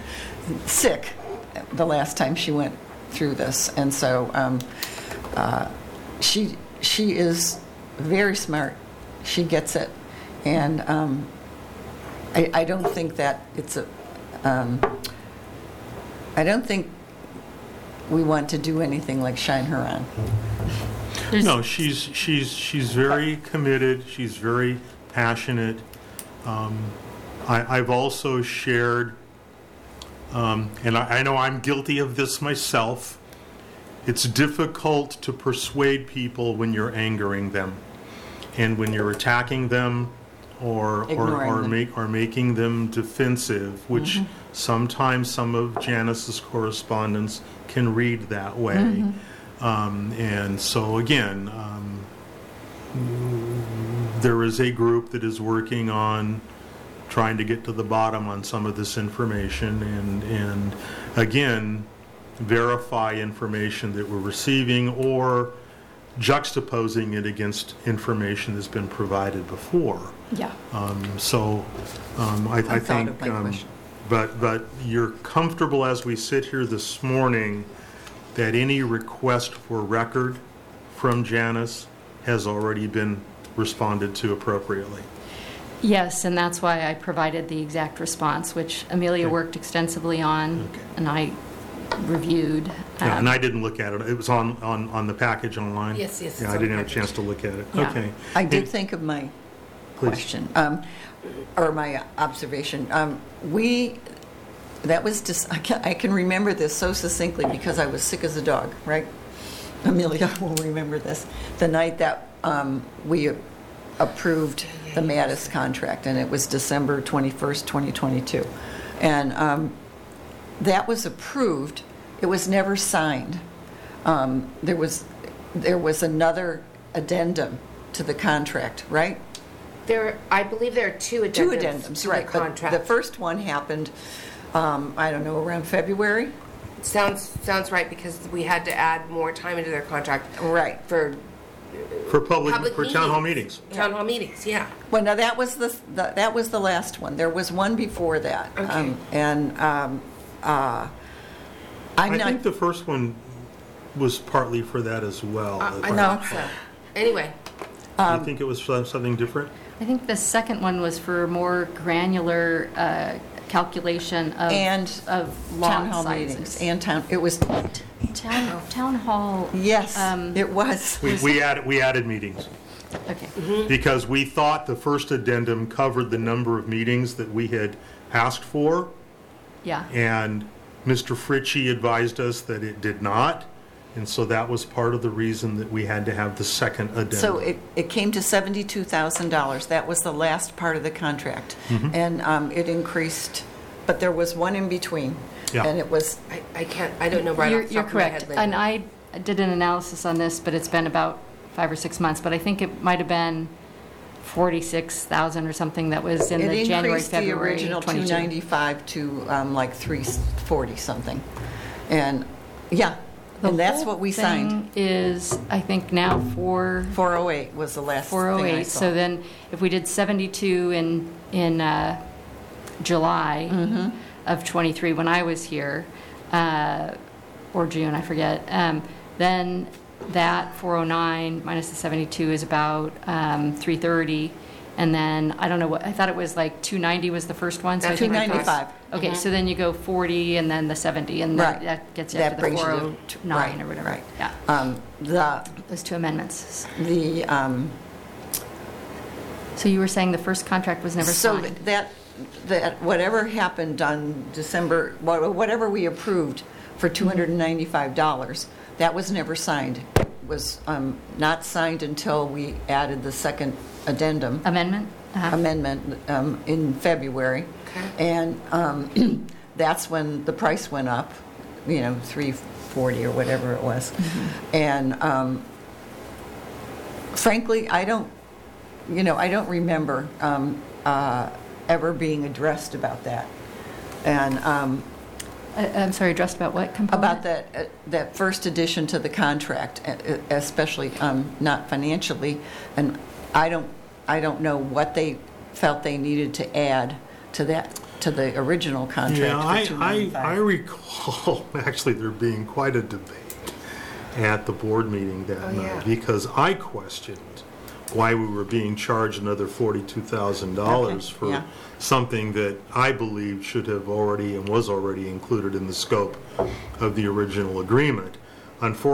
Speaker 3: sick the last time she went through this. And so um, uh, she she is very smart. She gets it. And um, I, I don't think that it's a, um, I don't think we want to do anything like shine her on.
Speaker 4: There's-
Speaker 1: No, she's she's she's very committed. She's very passionate. Um, I, I've also shared Um, and I, I know I'm guilty of this myself. It's difficult to persuade people when you're angering them and when you're attacking them or or,
Speaker 3: Ignoring
Speaker 1: or,
Speaker 3: them.
Speaker 1: make, or making them defensive, which sometimes some of Janice's correspondence can read that way. Um, and so again, um, there is a group that is working on trying to get to the bottom on some of this information and, and again, verify information that we're receiving or juxtaposing it against information that's been provided before.
Speaker 4: Yeah.
Speaker 1: Um, so um, I, I
Speaker 3: I thought
Speaker 1: think,
Speaker 3: of my
Speaker 1: um,
Speaker 3: question.
Speaker 1: but but you're comfortable as we sit here this morning that any request for record from Janice has already been responded to appropriately.
Speaker 4: Yes, and that's why I provided the exact response, which Amelia
Speaker 1: Okay.
Speaker 4: worked extensively on,
Speaker 1: Okay.
Speaker 4: and I reviewed.
Speaker 1: Yeah,
Speaker 4: um,
Speaker 1: and I didn't look at it. It was on, on, on the package online?
Speaker 2: Yes, yes,
Speaker 1: Yeah,
Speaker 2: it's
Speaker 1: I
Speaker 2: on
Speaker 1: didn't
Speaker 2: the
Speaker 1: have a chance
Speaker 2: package.
Speaker 1: to look at it.
Speaker 4: Yeah.
Speaker 1: Okay.
Speaker 3: I did
Speaker 1: And-
Speaker 3: think of my
Speaker 1: Please.
Speaker 3: question, um, or my observation. Um, We, that was just, I can, I can remember this so succinctly because I was sick as a dog, right? Amelia will remember this. The night that um, we approved the Mattis contract, and it was December twenty-first, twenty twenty-two. And um, that was approved. It was never signed. Um, There was, there was another addendum to the contract, right?
Speaker 2: There, I believe there are two addendums.
Speaker 3: Two addendums,
Speaker 2: to
Speaker 3: right.
Speaker 2: the
Speaker 3: But
Speaker 2: contract.
Speaker 3: the first one happened, um, I don't know, around February?
Speaker 2: Sounds, sounds right, because we had to add more time into their contract.
Speaker 3: Right.
Speaker 2: For
Speaker 1: For public,
Speaker 2: public
Speaker 1: for town hall meetings.
Speaker 2: Town hall meetings, yeah.
Speaker 3: Well, now, that was the, the- that was the last one. There was one before that.
Speaker 2: Okay.
Speaker 3: Um, And um, uh, I'm
Speaker 1: I
Speaker 3: not,
Speaker 1: think the first one was partly for that as well.
Speaker 2: I
Speaker 1: if
Speaker 2: I
Speaker 1: I
Speaker 2: thought
Speaker 1: recall.
Speaker 2: so. Anyway,
Speaker 1: Do
Speaker 3: Um,
Speaker 1: you think it was some- something different?
Speaker 4: I think the second one was for more granular uh, calculation of,
Speaker 3: And
Speaker 4: of
Speaker 3: town
Speaker 4: lot
Speaker 3: hall meetings,
Speaker 4: sizes.
Speaker 3: and town, it was,
Speaker 4: Town, town hall.
Speaker 3: yes,
Speaker 4: Um,
Speaker 3: it was.
Speaker 1: We, we added, we added meetings
Speaker 4: Okay.
Speaker 1: because we thought the first addendum covered the number of meetings that we had asked for.
Speaker 4: Yeah.
Speaker 1: And Mister Fritchie advised us that it did not. And so that was part of the reason that we had to have the second addendum.
Speaker 3: So it, it came to seventy-two thousand dollars. That was the last part of the contract.
Speaker 1: Mm-hmm.
Speaker 3: And um, it increased, but there was one in between.
Speaker 1: Yeah.
Speaker 3: And it was,
Speaker 2: I, I can't, I don't know right
Speaker 4: You're,
Speaker 2: off the
Speaker 4: you're
Speaker 2: top of my
Speaker 4: correct.
Speaker 2: head, Linda.
Speaker 4: And I did an analysis on this, but it's been about five or six months. But I think it might have been forty-six thousand or something that was in
Speaker 3: it
Speaker 4: the January,
Speaker 3: increased the
Speaker 4: February
Speaker 3: original two
Speaker 4: twenty-two.
Speaker 3: ninety-five to um, like three forty something. And, yeah,
Speaker 4: The
Speaker 3: and that's
Speaker 4: whole
Speaker 3: what we signed.
Speaker 4: thing is, I think now four,
Speaker 3: four oh eight was the last thing I
Speaker 4: four oh eight.
Speaker 3: saw.
Speaker 4: So then if we did seventy-two in, in uh, July
Speaker 3: Mm-hmm.
Speaker 4: of twenty-three, when I was here, uh, or June, I forget, um, then that four oh nine minus the seventy-two is about um, three thirty. And then, I don't know what, I thought it was like two ninety was the first one. so I
Speaker 2: That's
Speaker 4: think I
Speaker 3: two ninety-five.
Speaker 4: thought- Okay, so then you go forty and then the seventy, and then
Speaker 3: Right.
Speaker 4: that gets you
Speaker 3: That
Speaker 4: up to the
Speaker 3: brings you to-
Speaker 4: four oh nine
Speaker 3: right,
Speaker 4: or whatever.
Speaker 3: right.
Speaker 4: Yeah,
Speaker 3: Um, The,
Speaker 4: those two amendments.
Speaker 3: the, um,
Speaker 4: So you were saying the first contract was never
Speaker 3: so
Speaker 4: signed?
Speaker 3: that, that whatever happened on December, wha- whatever we approved for two hundred ninety-five dollars, that was never signed. It was um, not signed until we added the second addendum.
Speaker 4: Amendment? Uh-huh.
Speaker 3: amendment um, in February.
Speaker 2: Okay.
Speaker 3: And um, that's when the price went up, you know, three forty or whatever it was. And um, frankly, I don't, you know, I don't remember um, uh, ever being addressed about that. And um,
Speaker 4: I- I'm sorry, addressed about what component?
Speaker 3: about that, uh, that first addition to the contract, uh, especially um, not financially. And I don't, I don't know what they felt they needed to add to that, to the original
Speaker 1: Yeah,
Speaker 3: contract
Speaker 1: I,
Speaker 3: for two
Speaker 1: I, I
Speaker 3: ninety-five.
Speaker 1: recall actually there being quite a debate at the board meeting that
Speaker 2: Oh,
Speaker 1: night
Speaker 2: yeah.
Speaker 1: because I questioned why we were being charged another forty-two thousand dollars
Speaker 3: Okay,
Speaker 1: for
Speaker 3: yeah.
Speaker 1: something that I believe should have already and was already included in the scope of the original agreement.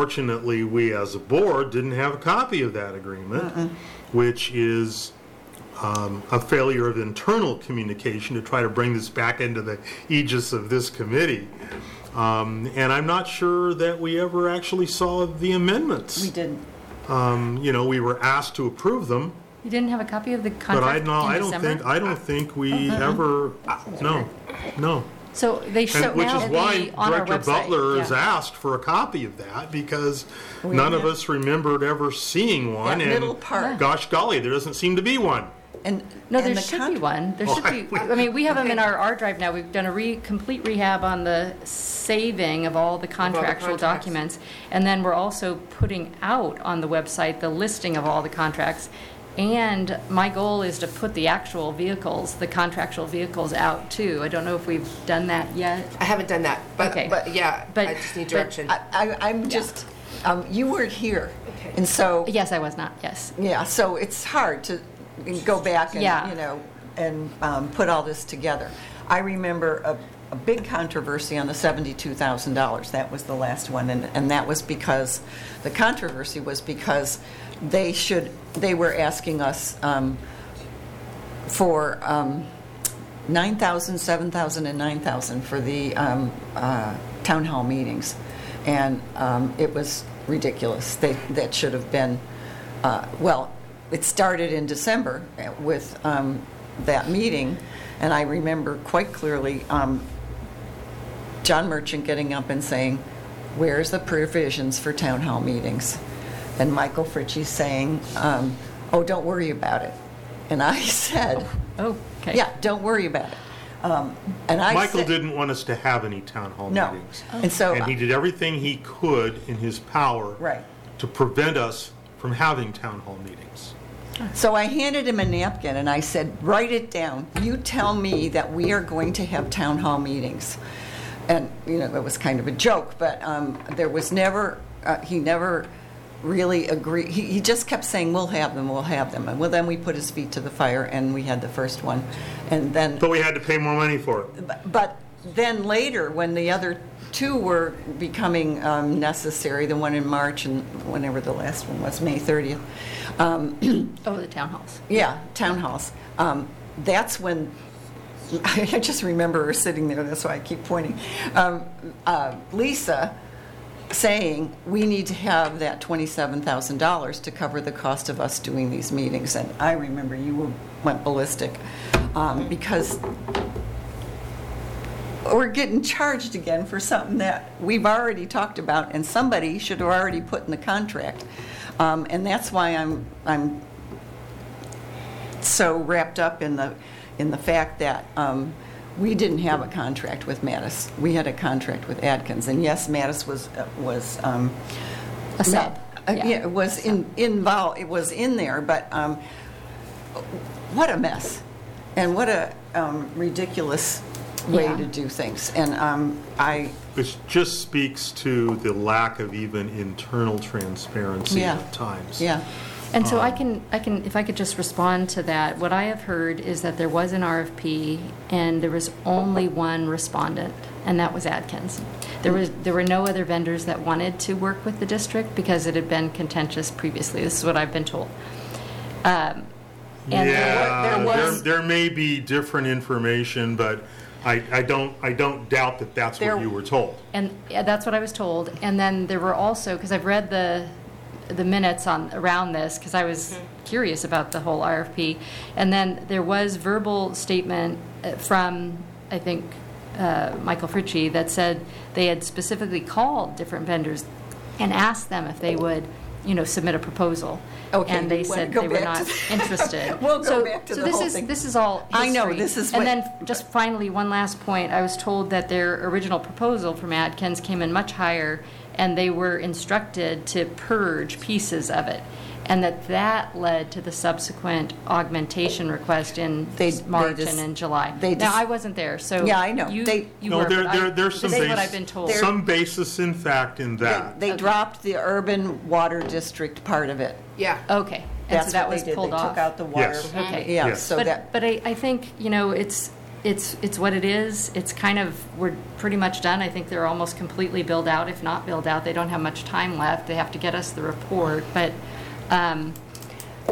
Speaker 1: Unfortunately, we as a board didn't have a copy of that agreement, which is um, a failure of internal communication to try to bring this back into the aegis of this committee. Um, and I'm not sure that we ever actually saw the amendments.
Speaker 3: We didn't.
Speaker 1: Um, you know, we were asked to approve them,
Speaker 4: You didn't have a copy of the
Speaker 1: but I
Speaker 4: contract
Speaker 1: no,
Speaker 4: in
Speaker 1: I don't
Speaker 4: December?
Speaker 1: think I don't think we ever. No, no.
Speaker 4: So they should
Speaker 1: And which
Speaker 4: now
Speaker 1: is
Speaker 4: be
Speaker 1: why
Speaker 4: on our
Speaker 1: Director
Speaker 4: website.
Speaker 1: Butler has
Speaker 4: Yeah.
Speaker 1: asked for a copy of that, because
Speaker 3: We
Speaker 1: none of
Speaker 3: have-
Speaker 1: us remembered ever seeing one.
Speaker 3: That
Speaker 1: and
Speaker 3: middle part.
Speaker 1: gosh golly, there doesn't seem to be one.
Speaker 3: And
Speaker 4: No,
Speaker 3: and
Speaker 4: there
Speaker 3: the
Speaker 4: should be
Speaker 3: contra-
Speaker 4: one. There
Speaker 1: Oh,
Speaker 4: should be.
Speaker 1: I-
Speaker 4: I mean, we have them in our R drive now. We've done a re, complete rehab on the saving of all the contractual
Speaker 2: contracts.
Speaker 4: documents. And then we're also putting out on the website the listing of all the contracts. And my goal is to put the actual vehicles, the contractual vehicles out too. I don't know if we've done that yet.
Speaker 2: I haven't done that, but,
Speaker 4: Okay.
Speaker 2: but yeah,
Speaker 4: But-
Speaker 2: I just need
Speaker 4: but
Speaker 2: direction.
Speaker 3: I, I, I'm just, um, you weren't here.
Speaker 2: Okay.
Speaker 3: And so,
Speaker 4: Yes, I was not, yes.
Speaker 3: yeah, so it's hard to go back and,
Speaker 4: Yeah.
Speaker 3: you know, and um, put all this together. I remember a, a big controversy on the seventy-two thousand dollars. That was the last one, and, and that was because, the controversy was because they should, they were asking us um, for um, nine thousand, seven thousand, and nine thousand for the um, uh, town hall meetings. And um, it was ridiculous. They, that should have been, uh, well, it started in December with um, that meeting, and I remember quite clearly um, John Merchant getting up and saying, "Where's the provisions for town hall meetings?" And Michael Fritchie saying, um, "Oh, don't worry about it." And I said,
Speaker 4: Oh, okay.
Speaker 3: "Yeah, don't worry about it." Um, and I
Speaker 1: Michael
Speaker 3: said,
Speaker 1: didn't want us to have any town hall
Speaker 3: No.
Speaker 1: meetings.
Speaker 3: And so,
Speaker 1: And he did everything he could in his power
Speaker 3: Right.
Speaker 1: to prevent us from having town hall meetings.
Speaker 3: So I handed him a napkin and I said, "Write it down. You tell me that we are going to have town hall meetings." And, you know, it was kind of a joke, but um, there was never, uh, he never really agreed. He, he just kept saying, "We'll have them, we'll have them." And well, then we put his feet to the fire and we had the first one. And then,
Speaker 1: But we had to pay more money for it.
Speaker 3: but- but then later, when the other two were becoming um, necessary, the one in March and whenever the last one was, May thirtieth, um,
Speaker 4: Oh, the town halls.
Speaker 3: yeah, town halls. Um, that's when, I just remember her sitting there, that's why I keep pointing. Um, uh, Lisa saying, "We need to have that twenty-seven thousand dollars to cover the cost of us doing these meetings." And I remember you were, went ballistic um, because we're getting charged again for something that we've already talked about and somebody should have already put in the contract. Um, and that's why I'm, I'm so wrapped up in the, in the fact that um, we didn't have a contract with Mattis. We had a contract with Adkins. And yes, Mattis was, uh, was. um,
Speaker 4: A sub.
Speaker 3: uh,
Speaker 4: Yeah.
Speaker 3: Yeah, it was in, involved, it was in there, but um, what a mess. And what a um, ridiculous way
Speaker 4: Yeah.
Speaker 3: to do things. And um, I,
Speaker 1: Which just speaks to the lack of even internal transparency
Speaker 3: Yeah.
Speaker 1: at times.
Speaker 3: yeah,
Speaker 4: And so I
Speaker 1: Um,
Speaker 4: can, I can, if I could just respond to that, what I have heard is that there was an R F P and there was only one respondent, and that was Adkins. There was, there were no other vendors that wanted to work with the district because it had been contentious previously. This is what I've been told. Um, and there
Speaker 1: Yeah,
Speaker 4: wa- there
Speaker 1: there,
Speaker 4: was,
Speaker 1: there may be different information, but I, I don't, I don't doubt that that's
Speaker 3: There-
Speaker 1: what you were told.
Speaker 4: and yeah, that's what I was told. And then there were also, because I've read the the minutes on around this, because I was curious about the whole R F P. And then there was verbal statement uh, from, I think, uh, Michael Fritchie that said they had specifically called different vendors and asked them if they would, you know, submit a proposal.
Speaker 3: Okay,
Speaker 4: And they
Speaker 3: you wanna
Speaker 4: said
Speaker 3: go
Speaker 4: they were
Speaker 3: back
Speaker 4: not
Speaker 3: to that?
Speaker 4: interested.
Speaker 3: We'll go
Speaker 4: so,
Speaker 3: back to
Speaker 4: so
Speaker 3: the
Speaker 4: this
Speaker 3: whole
Speaker 4: is
Speaker 3: thing.
Speaker 4: this is all history.
Speaker 3: I know, this is
Speaker 4: And
Speaker 3: what-
Speaker 4: then just finally, one last point. I was told that their original proposal from Adkins came in much higher, and they were instructed to purge pieces of it, and that that led to the subsequent augmentation request in
Speaker 3: They- they
Speaker 4: March
Speaker 3: just-
Speaker 4: and in July.
Speaker 3: they
Speaker 4: now,
Speaker 3: just-
Speaker 4: I wasn't there, so
Speaker 3: Yeah, I know.
Speaker 4: You,
Speaker 3: They-
Speaker 4: you
Speaker 1: No,
Speaker 4: were,
Speaker 1: there,
Speaker 4: but
Speaker 1: there,
Speaker 4: I,
Speaker 1: there's some
Speaker 4: this is what
Speaker 1: base-
Speaker 4: I've been told.
Speaker 1: some basis in fact in
Speaker 3: they,
Speaker 1: that.
Speaker 3: they
Speaker 4: Okay.
Speaker 3: dropped the urban water district part of it.
Speaker 2: Yeah.
Speaker 4: Okay, and
Speaker 3: That's
Speaker 4: so that
Speaker 3: what
Speaker 4: was
Speaker 3: they did.
Speaker 4: pulled
Speaker 3: They
Speaker 4: off.
Speaker 3: took out the water.
Speaker 1: Yes.
Speaker 4: Okay.
Speaker 3: Yeah,
Speaker 1: Yes.
Speaker 3: so
Speaker 4: but
Speaker 3: that,
Speaker 4: but I, I think, you know, it's it's it's what it is. It's kind of, we're pretty much done. I think they're almost completely billed out, if not billed out. They don't have much time left. They have to get us the report, but um,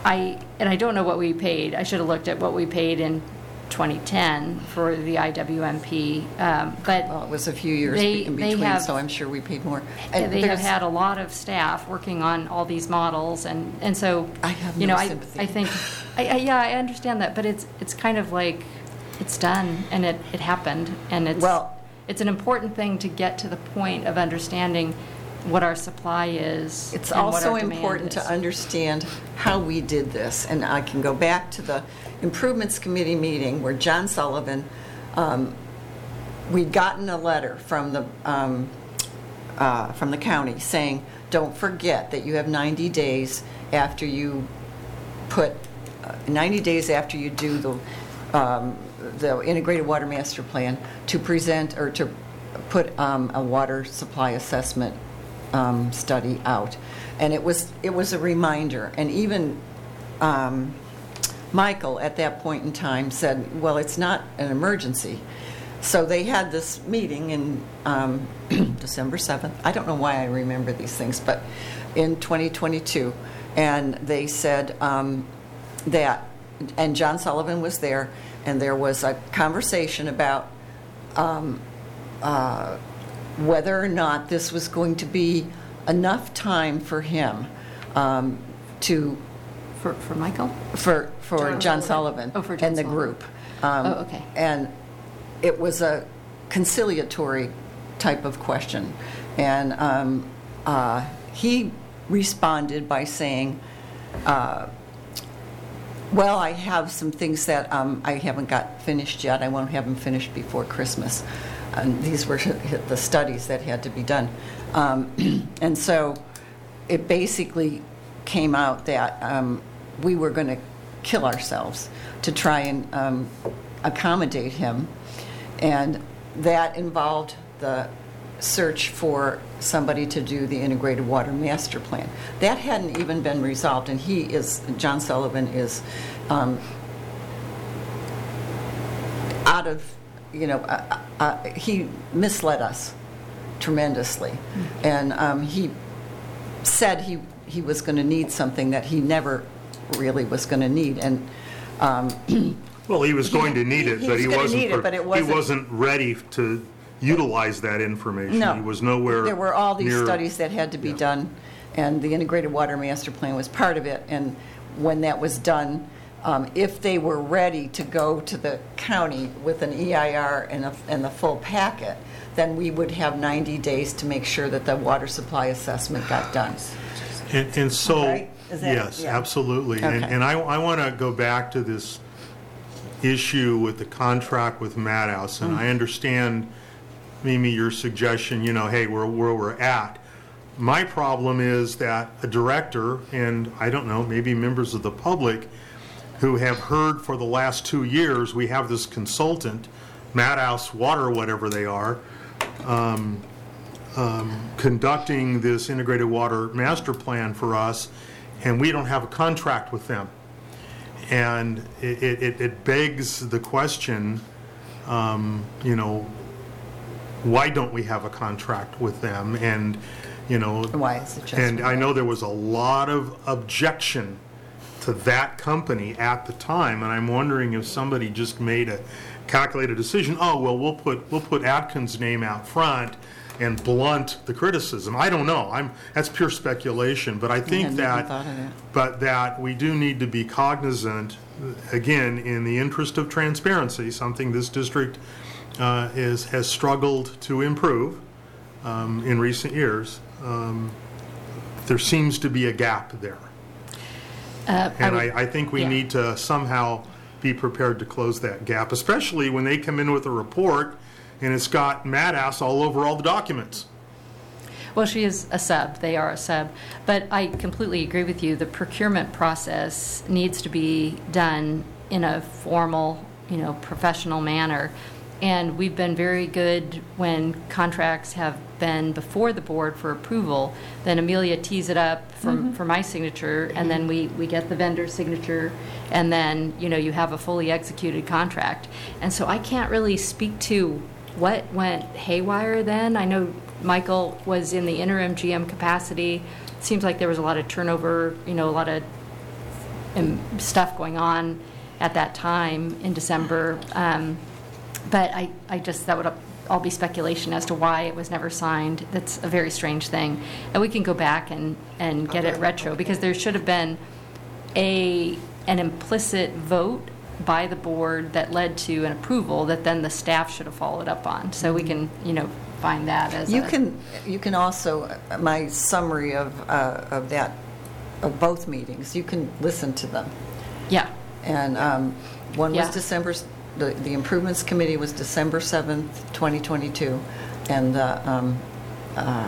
Speaker 4: I, and I don't know what we paid. I should have looked at what we paid in twenty ten for the I W M P, um, but
Speaker 3: Well, it was a few years
Speaker 4: They-
Speaker 3: in
Speaker 4: they
Speaker 3: between,
Speaker 4: have-
Speaker 3: so I'm sure we paid more.
Speaker 4: they
Speaker 3: And
Speaker 4: have
Speaker 3: there's-
Speaker 4: had a lot of staff working on all these models, and, and so,
Speaker 3: I have
Speaker 4: you
Speaker 3: no
Speaker 4: know, I,
Speaker 3: sympathy.
Speaker 4: I think, I, I, yeah, I understand that, but it's, it's kind of like, it's done, and it, it happened, and it's,
Speaker 3: Well-
Speaker 4: it's an important thing to get to the point of understanding what our supply is.
Speaker 3: It's
Speaker 4: and what
Speaker 3: also
Speaker 4: our demand
Speaker 3: important to
Speaker 4: is.
Speaker 3: understand how we did this, and I can go back to the Improvements Committee meeting where John Sullivan, um, we'd gotten a letter from the, um, uh, from the county saying, don't forget that you have ninety days after you put, uh, ninety days after you do the, um, the Integrated Water Master Plan to present or to put um, a water supply assessment um, study out. And it was, it was a reminder. And even um, Michael, at that point in time, said, well, it's not an emergency. So they had this meeting in um, December seventh. I don't know why I remember these things, but in twenty twenty-two. And they said um, that, and John Sullivan was there, and there was a conversation about um, uh, whether or not this was going to be enough time for him um, to,
Speaker 4: For, for Michael?
Speaker 3: for, for
Speaker 4: John
Speaker 3: John
Speaker 4: Sullivan.
Speaker 3: Sullivan
Speaker 4: Oh, for John
Speaker 3: and the
Speaker 4: Sullivan.
Speaker 3: group. Um,
Speaker 4: Oh, okay.
Speaker 3: And it was a conciliatory type of question. And um, uh, he responded by saying, uh, well, I have some things that um, I haven't got finished yet. I won't have them finished before Christmas. And these were the studies that had to be done. Um, and so it basically came out that um, we were going to kill ourselves to try and um, accommodate him. And that involved the search for somebody to do the Integrated Water Master Plan. That hadn't even been resolved, and he is, John Sullivan is um, out of, you know, uh, uh, he misled us tremendously. Mm-hmm. And um, he said he, he was going to need something that he never really was going to need. And um,
Speaker 1: Well, he was going to need
Speaker 3: he-
Speaker 1: it,
Speaker 3: he
Speaker 1: but
Speaker 3: was
Speaker 1: he
Speaker 3: gonna
Speaker 1: wasn't,
Speaker 3: need it,
Speaker 1: pre-
Speaker 3: but it
Speaker 1: he
Speaker 3: wasn't-
Speaker 1: wasn't ready to utilize that information.
Speaker 3: No.
Speaker 1: He was nowhere
Speaker 3: There were all these
Speaker 1: near-
Speaker 3: studies that had to be
Speaker 1: Yeah.
Speaker 3: done, and the Integrated Water Master Plan was part of it. And when that was done, um, if they were ready to go to the county with an E I R and, a, and the full packet, then we would have ninety days to make sure that the water supply assessment got done.
Speaker 1: And, and so,
Speaker 3: Right? Is that-
Speaker 1: yes,
Speaker 3: yeah.
Speaker 1: absolutely. And,
Speaker 3: Okay.
Speaker 1: and I, I want to go back to this issue with the contract with Madhouse, and
Speaker 3: Mm.
Speaker 1: I understand, Mimi, your suggestion, you know, hey, we're where we're at. My problem is that a director, and I don't know, maybe members of the public, who have heard for the last two years, we have this consultant, Madhouse Water, whatever they are, um, um, conducting this integrated water master plan for us, and we don't have a contract with them. And it, it, it begs the question, um, you know, why don't we have a contract with them? And, you know,
Speaker 3: Why is it just?
Speaker 1: and I know there was a lot of objection to that company at the time, and I'm wondering if somebody just made a calculated decision, oh, well, we'll put, we'll put Atkins' name out front and blunt the criticism. I don't know. I'm, that's pure speculation, but I think
Speaker 3: hadn't even
Speaker 1: that,
Speaker 3: thought of that.
Speaker 1: but that we do need to be cognizant, again, in the interest of transparency, something this district uh, is, has struggled to improve um, in recent years. Um, there seems to be a gap there.
Speaker 4: Uh,
Speaker 1: And
Speaker 4: would-
Speaker 1: I, I think we
Speaker 4: yeah.
Speaker 1: need to somehow be prepared to close that gap, especially when they come in with a report and it's got Madass all over all the documents.
Speaker 4: Well, she is a sub. They are a sub. But I completely agree with you. The procurement process needs to be done in a formal, you know, professional manner. And we've been very good when contracts have been before the board for approval. Then Amelia tees it up for, for my signature, and then we, we get the vendor signature, and then, you know, you have a fully executed contract. And so I can't really speak to what went haywire then. I know Michael was in the interim G M capacity. Seems like there was a lot of turnover, you know, a lot of um, stuff going on at that time in December. Um, But I, I just, that would all be speculation as to why it was never signed. That's a very strange thing. And we can go back and, and get it retro, because there should have been a, an implicit vote by the board that led to an approval that then the staff should have followed up on. So we can, you know, find that as
Speaker 3: You
Speaker 4: a-
Speaker 3: can, you can also, uh, my summary of, uh, of that, of both meetings, you can listen to them.
Speaker 4: Yeah,
Speaker 3: And um, one was
Speaker 4: Yeah.
Speaker 3: December, the the Improvements Committee was December seventh, twenty twenty-two, and the um, uh,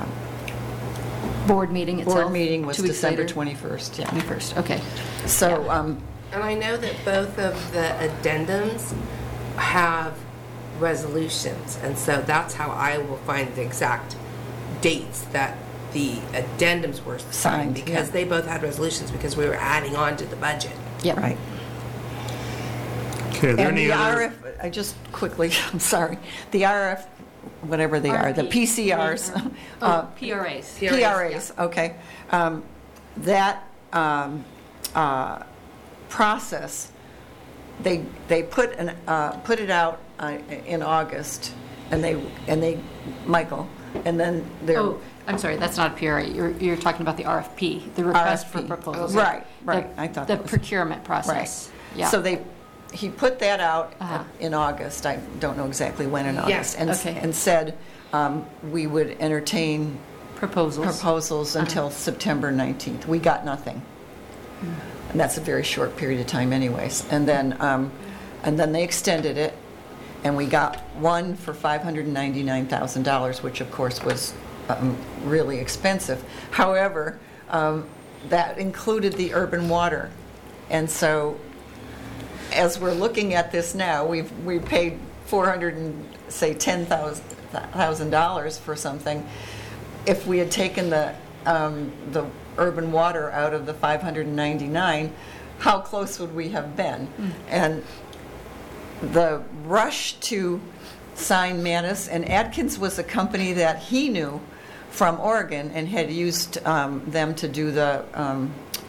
Speaker 4: board meeting itself.
Speaker 3: board meeting was
Speaker 4: two weeks
Speaker 3: December
Speaker 4: later?
Speaker 3: twenty-first, yeah.
Speaker 4: twenty-first, okay.
Speaker 3: So,
Speaker 4: Yeah.
Speaker 3: um,
Speaker 2: And I know that both of the addendums have resolutions, and so that's how I will find the exact dates that the addendums were
Speaker 3: Signed,
Speaker 2: signed, because
Speaker 3: yeah.
Speaker 2: they both had resolutions, because we were adding on to the budget.
Speaker 4: Yep.
Speaker 3: right.
Speaker 1: Okay, are there
Speaker 3: And
Speaker 1: any
Speaker 3: the
Speaker 1: other?
Speaker 3: R F, I just quickly, I'm sorry, the R F, whatever they are, the
Speaker 4: R F P.
Speaker 3: P C Rs.
Speaker 4: Oh,
Speaker 3: uh,
Speaker 4: P R As.
Speaker 2: P R As,
Speaker 3: P R As, okay. Um, That um, uh, process, they, they put an, uh, put it out uh, in August, and they, and they, Michael, and then they're.
Speaker 4: Oh, I'm sorry, that's not a P R A. You're, you're talking about the R F P, the request for
Speaker 3: R F P.
Speaker 4: proposals.
Speaker 3: Right, right.
Speaker 4: The-
Speaker 3: I thought
Speaker 4: The
Speaker 3: that was-
Speaker 4: procurement process. Yeah.
Speaker 3: So they, he put that out
Speaker 4: Uh-huh.
Speaker 3: in August, I don't know exactly when in
Speaker 2: Yeah,
Speaker 3: August, and,
Speaker 4: okay.
Speaker 3: and said um, we would entertain
Speaker 4: Proposals.
Speaker 3: proposals
Speaker 4: Uh-huh.
Speaker 3: until September nineteenth. We got nothing. And that's a very short period of time anyways. And then, um, and then they extended it, and we got one for five hundred ninety-nine thousand dollars, which of course was um, really expensive. However, um, that included the urban water. And so, as we're looking at this now, we've, we paid four hundred and, say, ten thousand dollars for something. If we had taken the, um, the urban water out of the five hundred ninety-nine, how close would we have been? And the rush to sign Manus, and Atkins was a company that he knew from Oregon and had used um, them to do the, um,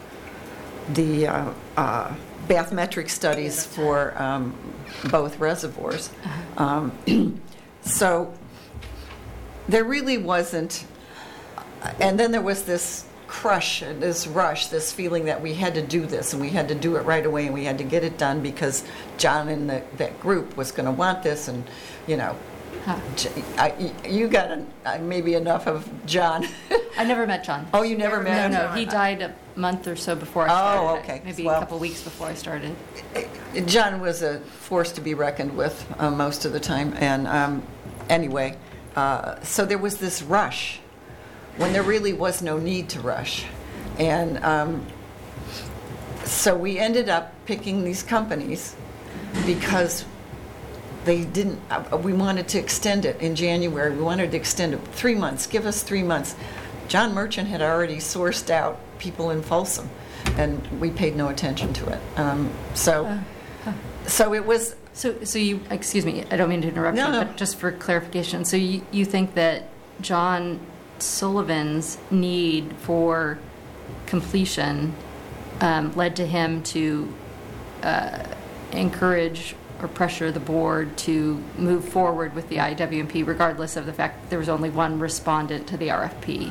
Speaker 3: the uh, uh, bathymetric studies for um, both reservoirs. Um, So there really wasn't, and then there was this crush, this rush, this feeling that we had to do this, and we had to do it right away, and we had to get it done because John and the, that group was going to want this, and, you know,
Speaker 4: Huh.
Speaker 3: J- I, you got an, uh, maybe enough of John.
Speaker 4: I never met John.
Speaker 3: Oh, you never
Speaker 2: Never
Speaker 3: met
Speaker 4: No,
Speaker 3: him?
Speaker 4: no, he died a month or so before I
Speaker 3: Oh,
Speaker 4: started.
Speaker 3: okay.
Speaker 4: Maybe
Speaker 3: Well-
Speaker 4: a couple weeks before I started.
Speaker 3: John was a force to be reckoned with uh, most of the time. And um, anyway, uh, so there was this rush when there really was no need to rush. And um, so we ended up picking these companies because they didn't, uh, we wanted to extend it in January. We wanted to extend it three months, give us three months. John Merchant had already sourced out people in Folsom, and we paid no attention to it. Um, So, so it was,
Speaker 4: So, so you, excuse me, I don't mean to interrupt
Speaker 3: No,
Speaker 4: you,
Speaker 3: no.
Speaker 4: but just for clarification, so you, you think that John Sullivan's need for completion um, led to him to uh, encourage or pressure the board to move forward with the I W M P regardless of the fact that there was only one respondent to the R F P?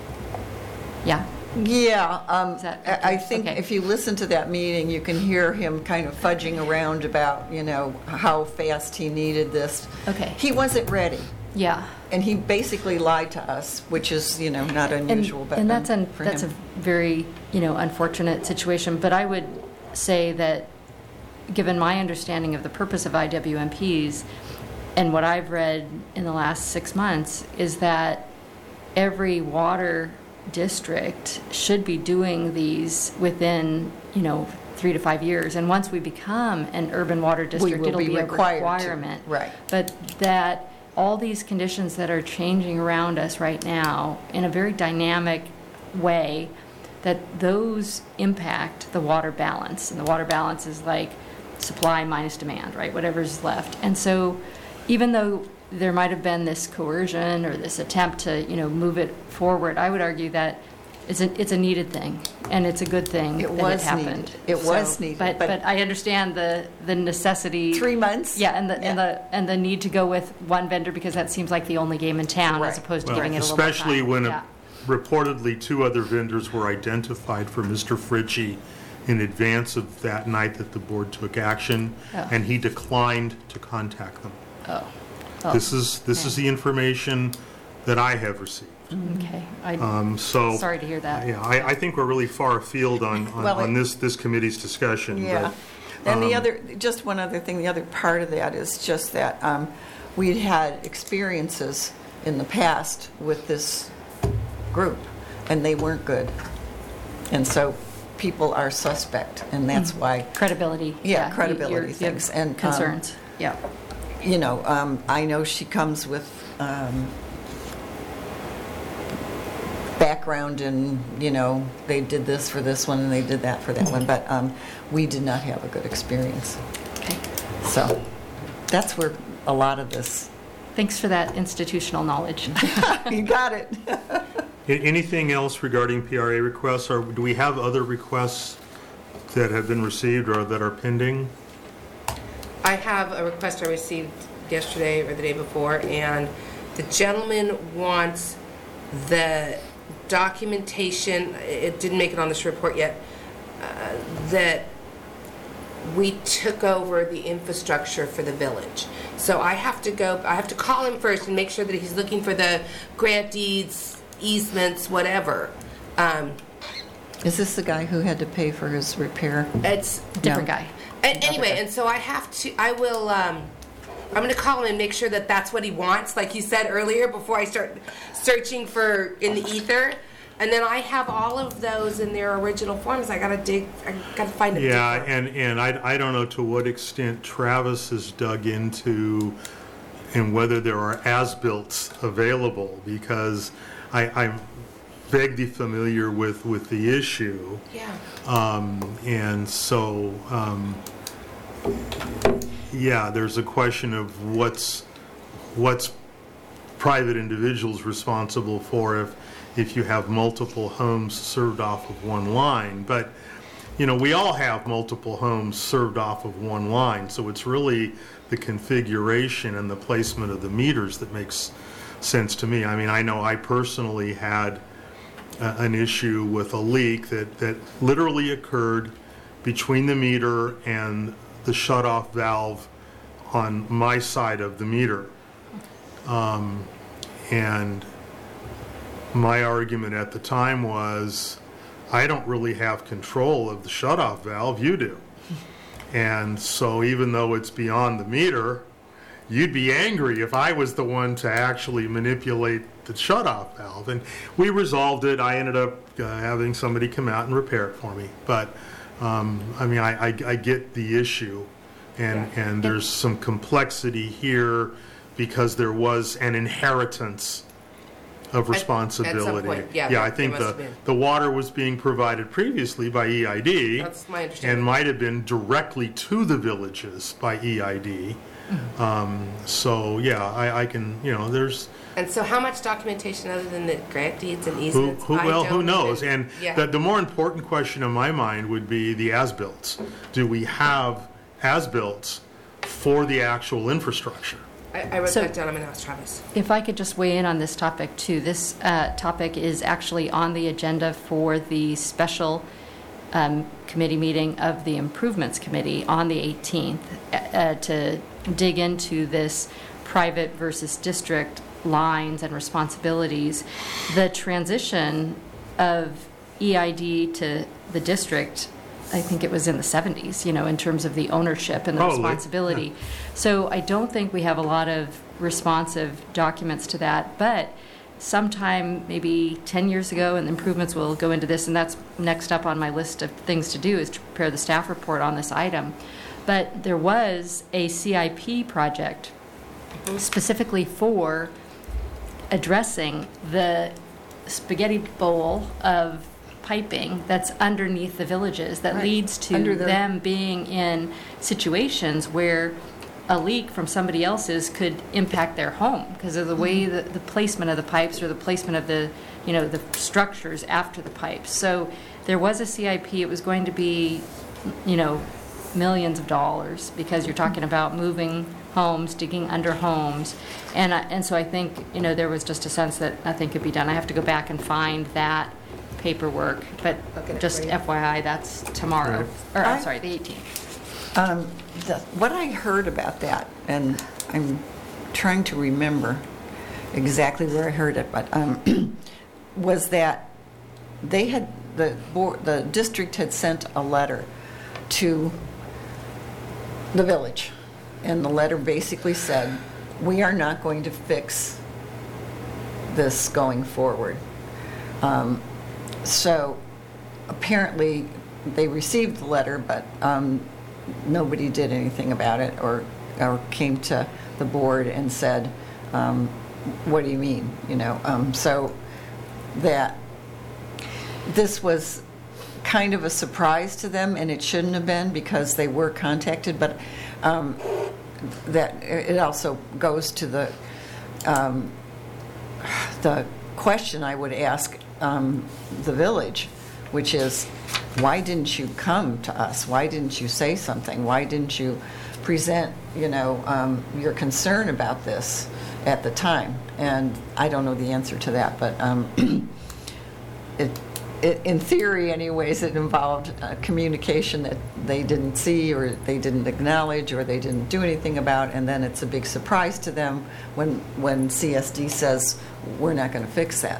Speaker 4: Yeah?
Speaker 3: yeah, um,
Speaker 4: Is that-
Speaker 3: I I think
Speaker 4: okay.
Speaker 3: if you listen to that meeting, you can hear him kind of fudging around about, you know, how fast he needed this.
Speaker 4: Okay.
Speaker 3: He wasn't ready.
Speaker 4: Yeah.
Speaker 3: And he basically lied to us, which is, you know, not unusual.
Speaker 4: And,
Speaker 3: but
Speaker 4: and that's
Speaker 3: um,
Speaker 4: an,
Speaker 3: for
Speaker 4: that's a
Speaker 3: him.
Speaker 4: very, you know, unfortunate situation. But I would say that, given my understanding of the purpose of I W M Ps and what I've read in the last six months, is that every water district should be doing these within, you know, three to five years. And once we become an urban water district,
Speaker 3: will
Speaker 4: it'll
Speaker 3: be
Speaker 4: be, a
Speaker 3: required to,
Speaker 4: requirement.
Speaker 3: right.
Speaker 4: But that all these conditions that are changing around us right now in a very dynamic way, that those impact the water balance. And the water balance is like supply minus demand, right? Whatever's left. And so even though there might have been this coercion or this attempt to, you know, move it forward, I would argue that it's a, it's a needed thing, and it's a good thing
Speaker 3: It
Speaker 4: that
Speaker 3: was
Speaker 4: it happened.
Speaker 3: needed. It was
Speaker 4: So,
Speaker 3: needed,
Speaker 4: But,
Speaker 3: but-
Speaker 4: but I understand the, the necessity.
Speaker 3: Three months?
Speaker 4: Yeah, and the, and
Speaker 3: Yeah.
Speaker 4: the, and the need to go with one vendor because that seems like the only game in town
Speaker 3: Right.
Speaker 4: as opposed to
Speaker 1: Well,
Speaker 4: giving it a little more time.
Speaker 1: especially when
Speaker 4: Yeah.
Speaker 1: reportedly two other vendors were identified for Mister Fritchie in advance of that night that the board took action,
Speaker 4: Oh.
Speaker 1: and he declined to contact them.
Speaker 4: Oh, oh,
Speaker 1: This is, this is the information that I have received.
Speaker 4: okay. I,
Speaker 1: Um, So.
Speaker 4: sorry to hear that.
Speaker 1: Yeah, I, I think we're really far afield on, on
Speaker 3: Well,
Speaker 1: on
Speaker 3: it-
Speaker 1: this, this committee's discussion.
Speaker 3: Yeah.
Speaker 1: but,
Speaker 3: And the
Speaker 1: um,
Speaker 3: other, just one other thing, the other part of that is just that um, we'd had experiences in the past with this group, and they weren't good. And so people are suspect, and that's why,
Speaker 4: Credibility.
Speaker 3: Yeah,
Speaker 4: you-
Speaker 3: credibility
Speaker 4: you're- you have
Speaker 3: things, and, um,
Speaker 4: Concerns, yeah.
Speaker 3: you know, um, I know she comes with um, background in, you know, they did this for this one and they did that for that one, but um, we did not have a good experience.
Speaker 4: Okay.
Speaker 3: So that's where a lot of this,
Speaker 4: Thanks for that institutional knowledge.
Speaker 3: you got it.
Speaker 1: a- Anything else regarding P R A requests, or do we have other requests that have been received or that are pending?
Speaker 2: I have a request I received yesterday or the day before, and the gentleman wants the documentation, it didn't make it on this report yet, uh, that we took over the infrastructure for the village. So I have to go, I have to call him first and make sure that he's looking for the grant deeds, easements, whatever. Um,
Speaker 3: Is this the guy who had to pay for his repair?
Speaker 2: It's,
Speaker 4: Different
Speaker 3: No.
Speaker 4: guy.
Speaker 2: And anyway,
Speaker 3: Okay.
Speaker 2: and so I have to, I will, um, I'm going to call him and make sure that that's what he wants, like you said earlier, before I start searching for in the ether. And then I have all of those in their original forms. I got to dig, I got to find a
Speaker 1: Yeah,
Speaker 2: different-
Speaker 1: and, and I, I don't know to what extent Travis has dug into and whether there are as-built available, because I, I'm vaguely familiar with, with the issue.
Speaker 2: Yeah.
Speaker 1: Um, and so, um, yeah, there's a question of what's, what's private individuals responsible for if, if you have multiple homes served off of one line. But, you know, we all have multiple homes served off of one line, so it's really the configuration and the placement of the meters that makes sense to me. I mean, I know I personally had uh, an issue with a leak that, that literally occurred between the meter and the shut-off valve on my side of the meter. Um, and my argument at the time was, I don't really have control of the shut-off valve, you do. And so even though it's beyond the meter, you'd be angry if I was the one to actually manipulate the shut-off valve. And we resolved it. I ended up uh, having somebody come out and repair it for me. But, um, I mean, I, I, I get the issue. And, and there's some complexity here because there was an inheritance of responsibility.
Speaker 2: point, yeah,
Speaker 1: Yeah, I
Speaker 2: there
Speaker 1: think
Speaker 2: must
Speaker 1: the,
Speaker 2: have been.
Speaker 1: the water was being provided previously by E I D.
Speaker 2: That's my understanding.
Speaker 1: And might have been directly to the villages by E I D. Um, so, yeah, I, I can, you know, there's,
Speaker 2: And so how much documentation other than the grant deeds and
Speaker 1: who,
Speaker 2: easements?
Speaker 1: who
Speaker 2: I
Speaker 1: well, who
Speaker 2: don't
Speaker 1: knows?
Speaker 2: even-
Speaker 1: And
Speaker 2: yeah.
Speaker 1: the, the more important question in my mind would be the as-bills. Do we have as-bills for the actual infrastructure?
Speaker 2: I, I wrote
Speaker 4: So-
Speaker 2: that down, I'm going to ask Travis.
Speaker 4: If I could just weigh in on this topic too. This uh, topic is actually on the agenda for the special um, committee meeting of the Improvements Committee on the eighteenth uh, to dig into this private versus district lines and responsibilities. The transition of E I D to the district, I think it was in the seventies, you know, in terms of the ownership and the
Speaker 1: Probably,
Speaker 4: responsibility. So I don't think we have a lot of responsive documents to that, but sometime maybe ten years ago, and improvements will go into this, and that's next up on my list of things to do is to prepare the staff report on this item. But there was a C I P project specifically for addressing the spaghetti bowl of piping that's underneath the villages that
Speaker 3: Right.
Speaker 4: leads to
Speaker 3: Under the-
Speaker 4: them being in situations where a leak from somebody else's could impact their home because of the way the, the placement of the pipes or the placement of the, you know, the structures after the pipes. So there was a C I P. It was going to be, you know, millions of dollars because you're talking about moving homes, digging under homes. And, I, and so I think, you know, there was just a sense that nothing could be done. I have to go back and find that paperwork, but just F Y I, that's tomorrow.
Speaker 1: Right.
Speaker 4: Or, I'm
Speaker 3: I-
Speaker 4: sorry, the eighteenth.
Speaker 3: Um, the, what I heard about that, and I'm trying to remember exactly where I heard it, but um, was that they had the board, the district had sent a letter to the village, and the letter basically said, "We are not going to fix this going forward." Um, so apparently they received the letter, but um, nobody did anything about it or, or came to the board and said, um, what do you mean? You know, um, so that this was kind of a surprise to them, and it shouldn't have been because they were contacted, but um, that it also goes to the um, the question I would ask um, the village, which is, why didn't you come to us? Why didn't you say something? Why didn't you present, you know, um, your concern about this at the time? And I don't know the answer to that, but um, it, it, in theory, anyways, it involved uh, communication that they didn't see or they didn't acknowledge or they didn't do anything about, and then it's a big surprise to them when when C S D says, we're not going to fix that.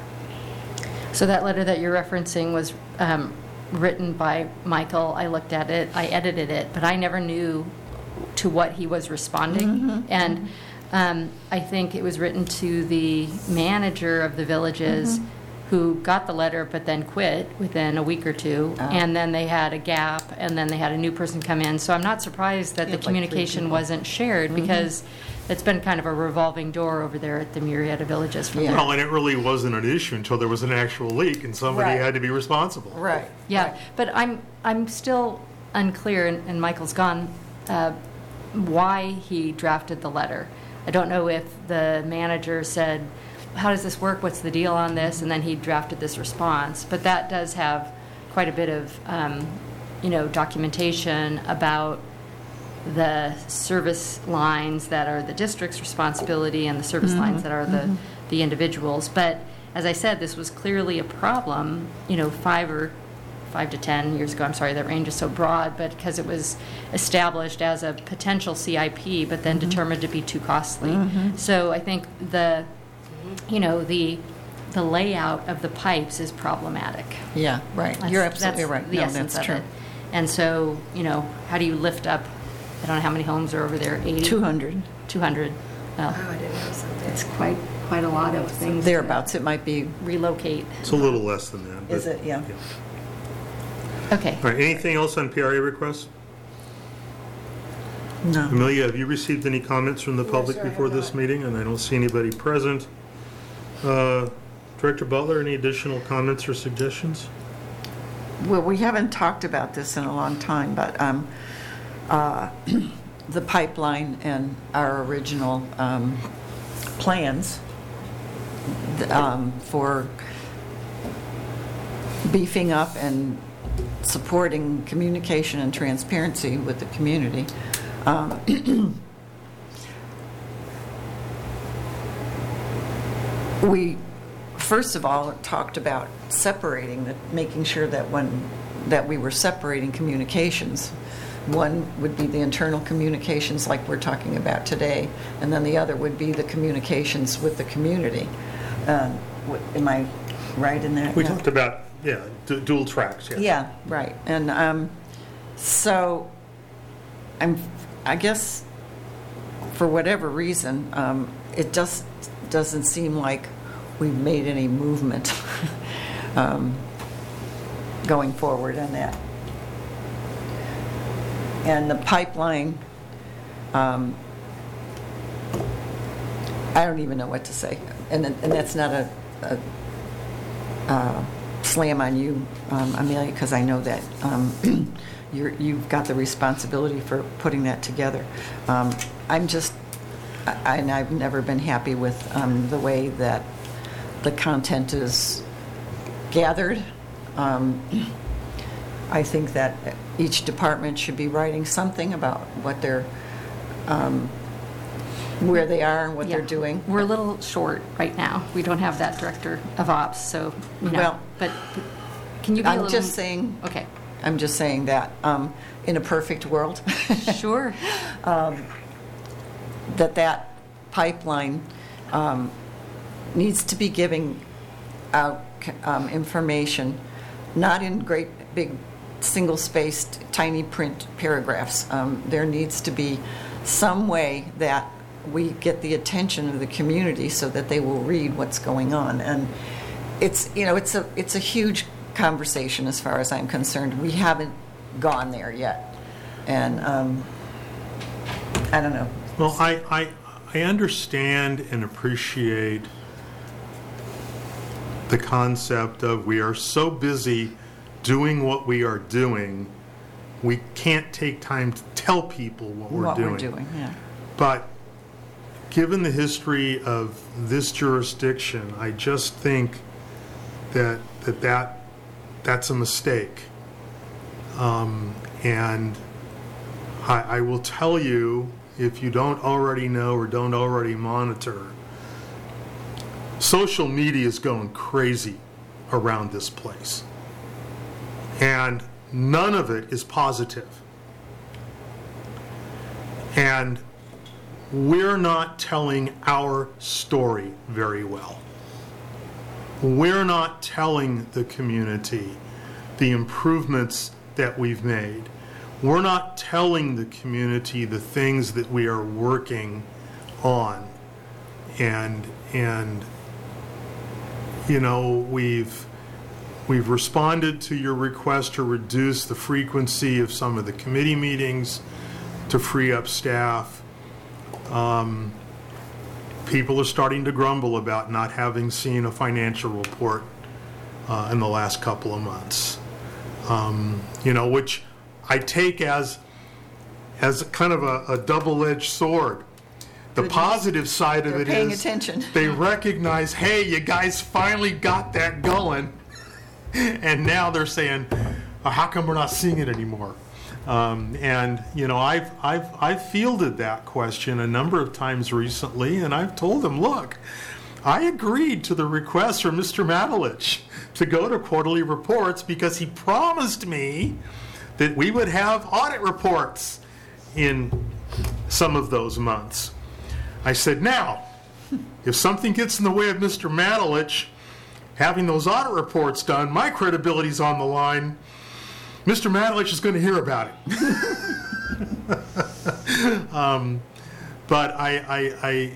Speaker 4: So that letter that you're referencing was um, written by Michael. I looked at it, I edited it, but I never knew to what he was responding.
Speaker 3: Mm-hmm.
Speaker 4: And um, I think it was written to the manager of the villages
Speaker 3: Mm-hmm.
Speaker 4: who got the letter but then quit within a week or two.
Speaker 3: Oh.
Speaker 4: And then they had a gap, and then they had a new person come in. So I'm not surprised that
Speaker 3: Yeah,
Speaker 4: the
Speaker 3: like three
Speaker 4: communication
Speaker 3: people.
Speaker 4: wasn't shared
Speaker 3: Mm-hmm.
Speaker 4: because it's been kind of a revolving door over there at the Murrieta Villages. From
Speaker 3: Yeah.
Speaker 4: there.
Speaker 1: Well, and it really wasn't an issue until there was an actual leak and somebody
Speaker 3: Right.
Speaker 1: had to be responsible.
Speaker 3: Right.
Speaker 4: Yeah,
Speaker 3: right.
Speaker 4: but I'm I'm still unclear, and, and Michael's gone, uh, why he drafted the letter. I don't know if the manager said, how does this work, what's the deal on this, and then he drafted this response. But that does have quite a bit of, um, you know, documentation about the service lines that are the district's responsibility and the service lines that are the, the individuals. But as I said, this was clearly a problem, you know, five or five to ten years ago. I'm sorry, that range is so broad, but because it was established as a potential C I P, but then determined to be too costly. So I think the, you know, the the layout of the pipes is problematic.
Speaker 3: Yeah, right.
Speaker 4: That's-
Speaker 3: You're absolutely
Speaker 4: that's
Speaker 3: right.
Speaker 4: The
Speaker 3: No,
Speaker 4: essence
Speaker 3: that's
Speaker 4: of
Speaker 3: true.
Speaker 4: it. And so, you know, how do you lift up? I don't know how many homes are over there. eighty,
Speaker 3: two hundred.
Speaker 4: two hundred. Well,
Speaker 2: I didn't know something.
Speaker 4: it's quite quite a lot of things. to
Speaker 3: Thereabouts, it might be,
Speaker 4: relocate.
Speaker 1: It's a little less than that. but-
Speaker 3: is it? Yeah.
Speaker 4: Okay.
Speaker 1: All right, anything else on P R A requests?
Speaker 3: No.
Speaker 1: Amelia, have you received any comments from the public
Speaker 2: sir, I have
Speaker 1: before this
Speaker 2: not.
Speaker 1: meeting? And I don't see anybody present. Uh, Director Butler, any additional comments or suggestions?
Speaker 3: Well, we haven't talked about this in a long time, but um, uh, the pipeline and our original um, plans th- um, for beefing up and supporting communication and transparency with the community. Um, we, first of all, talked about separating, the, making sure that when that we were separating communications. One would be the internal communications like we're talking about today, and then the other would be the communications with the community. Uh, what- Am I right in that?
Speaker 1: We
Speaker 3: Yeah.
Speaker 1: talked about, yeah, du- dual tracks, yes.
Speaker 3: Yeah, right. And um, so I'm, I guess, for whatever reason, um, it just doesn't seem like we've made any movement um, going forward on that. And the pipeline, um, I don't even know what to say. And, and that's not a, a uh, slam on you, um, Amelia, because I know that um, you're, you've got the responsibility for putting that together. Um, I'm just, I, and I've never been happy with um, the way that the content is gathered. Um, I think that each department should be writing something about what they're, um, where they are and what
Speaker 4: Yeah.
Speaker 3: they're doing.
Speaker 4: We're a little short right now. We don't have that director of ops, so, you know,
Speaker 3: Well,
Speaker 4: but can you be a
Speaker 3: I'm
Speaker 4: little?
Speaker 3: just saying,
Speaker 4: Okay,
Speaker 3: I'm just saying that um, in a perfect world,
Speaker 4: sure.
Speaker 3: that that pipeline um, needs to be giving out um, information, not in great big single-spaced tiny print paragraphs. Um, there needs to be some way that we get the attention of the community so that they will read what's going on. And it's, you know, it's a it's a huge conversation as far as I'm concerned. We haven't gone there yet, and um, I don't know.
Speaker 1: Well, I, I, I understand and appreciate the concept of we are so busy doing what we are doing, we can't take time to tell people what we're
Speaker 3: what
Speaker 1: doing.
Speaker 3: we're doing, yeah.
Speaker 1: But given the history of this jurisdiction, I just think that that, that that's a mistake. Um, and I, I will tell you, if you don't already know or don't already monitor, social media is going crazy around this place. And none of it is positive. And we're not telling our story very well. We're not telling the community the improvements that we've made. We're not telling the community the things that we are working on. And, and you know, we've We've responded to your request to reduce the frequency of some of the committee meetings to free up staff. Um, people are starting to grumble about not having seen a financial report uh, in the last couple of months. Um, you know, which I take as as kind of a, a double-edged sword. The
Speaker 3: Good
Speaker 1: positive side of
Speaker 3: They're
Speaker 1: it
Speaker 3: paying
Speaker 1: is
Speaker 3: attention.
Speaker 1: they recognize, hey, you guys finally got that going. And now they're saying, oh, how come we're not seeing it anymore? Um, and, you know, I've, I've, I've fielded that question a number of times recently, and I've told them, look, I agreed to the request from Mister Matalich to go to quarterly reports because he promised me that we would have audit reports in some of those months. I said, now, if something gets in the way of Mister Matalich having those audit reports done, my credibility's on the line. Mister Matalich is going to hear about it. um, but I, I,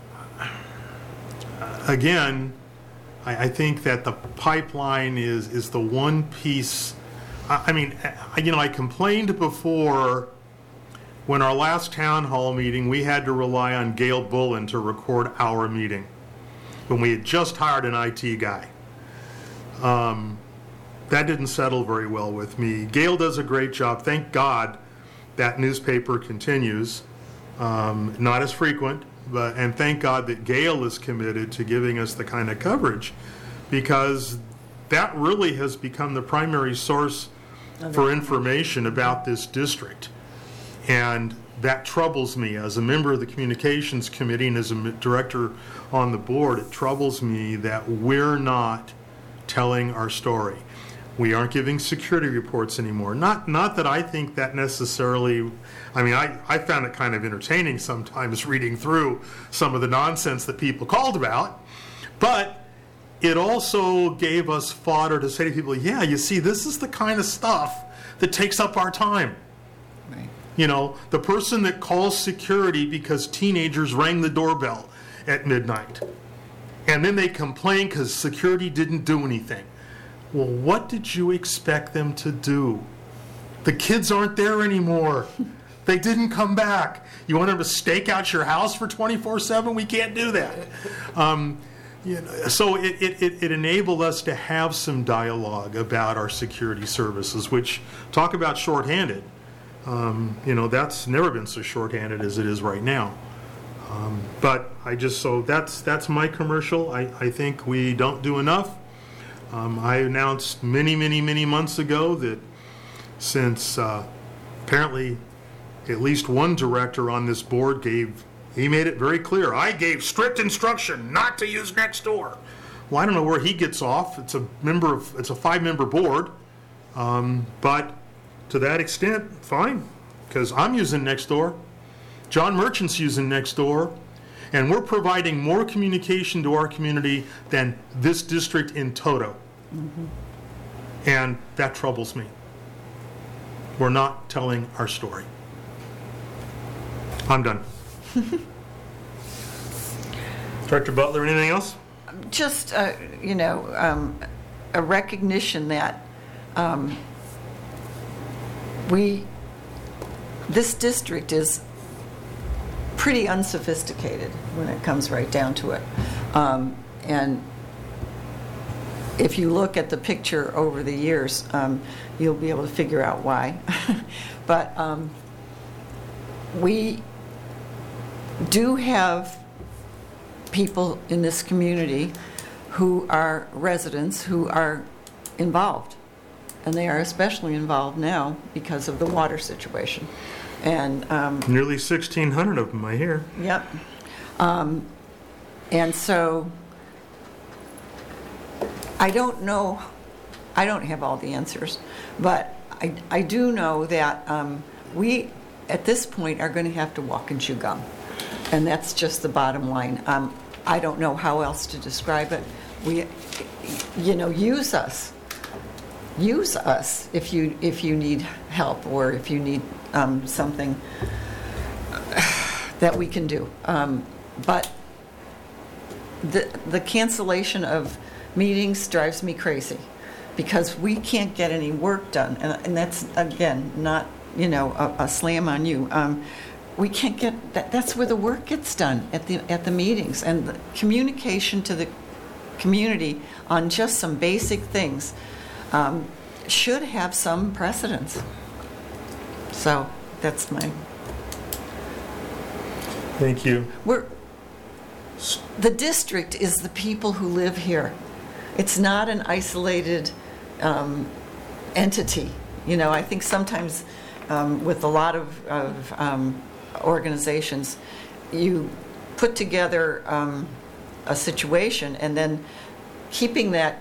Speaker 1: I again, I, I think that the pipeline is is the one piece. I, I mean, I, you know, I complained before when our last town hall meeting, we had to rely on Gail Bullen to record our meeting when we had just hired an I T guy. Um, that didn't settle very well with me. Gail does a great job. Thank God that newspaper continues. Um, not as frequent, but and thank God that Gail is committed to giving us the kind of coverage, because that really has become the primary source for information about this district. And that troubles me as a member of the communications committee and as a director on the board. It troubles me that we're not telling our story. We aren't giving security reports anymore. Not not that I think that necessarily, I mean, I, I found it kind of entertaining sometimes reading through some of the nonsense that people called about, but it also gave us fodder to say to people, yeah, you see, this is the kind of stuff that takes up our time.
Speaker 3: Right.
Speaker 1: You know, the person that calls security because teenagers rang the doorbell at midnight. And then they complain because security didn't do anything. Well, what did you expect them to do? The kids aren't there anymore. They didn't come back. You want them to stake out your house for twenty-four seven? We can't do that. Um, You know, so it, it, it it enabled us to have some dialogue about our security services, which, talk about shorthanded. Um, you know, that's never been so shorthanded as it is right now. Um, but I just, so that's that's my commercial. I, I think we don't do enough. Um, I announced many, many, many months ago that since uh, apparently at least one director on this board gave, he made it very clear, I gave strict instruction not to use Nextdoor. Well, I don't know where he gets off. It's a member of, it's a five-member board, um, but to that extent, fine, because I'm using Nextdoor. John Merchant's using Nextdoor, and we're providing more communication to our community than this district in toto. Mm-hmm. And that troubles me. We're not telling our story. I'm done. Director Butler, anything else?
Speaker 3: Just, uh, you know, um, a recognition that um, we, this district is pretty unsophisticated when it comes right down to it. Um, and if you look at the picture over the years, um, you'll be able to figure out why. But um, we do have people in this community who are residents who are involved, and they are especially involved now because of the water situation. And um,
Speaker 1: nearly sixteen hundred of them, I hear.
Speaker 3: Yep. Um, and so I don't know, I don't have all the answers, but I, I do know that um, we, at this point, are going to have to walk and chew gum. And that's just the bottom line. Um, I don't know how else to describe it. We, you know, use us. Use us if you if you need help or if you need um, something that we can do. Um, but the the cancellation of meetings drives me crazy because we can't get any work done, and, and that's again not you know a, a slam on you. Um, we can't get that. That's where the work gets done at the at the meetings, and the communication to the community on just some basic things um, should have some precedence. So that's my.
Speaker 1: Thank you.
Speaker 3: We're the district is the people who live here. It's not an isolated um, entity. You know, I think sometimes um, with a lot of, of um, organizations, you put together um, a situation and then keeping that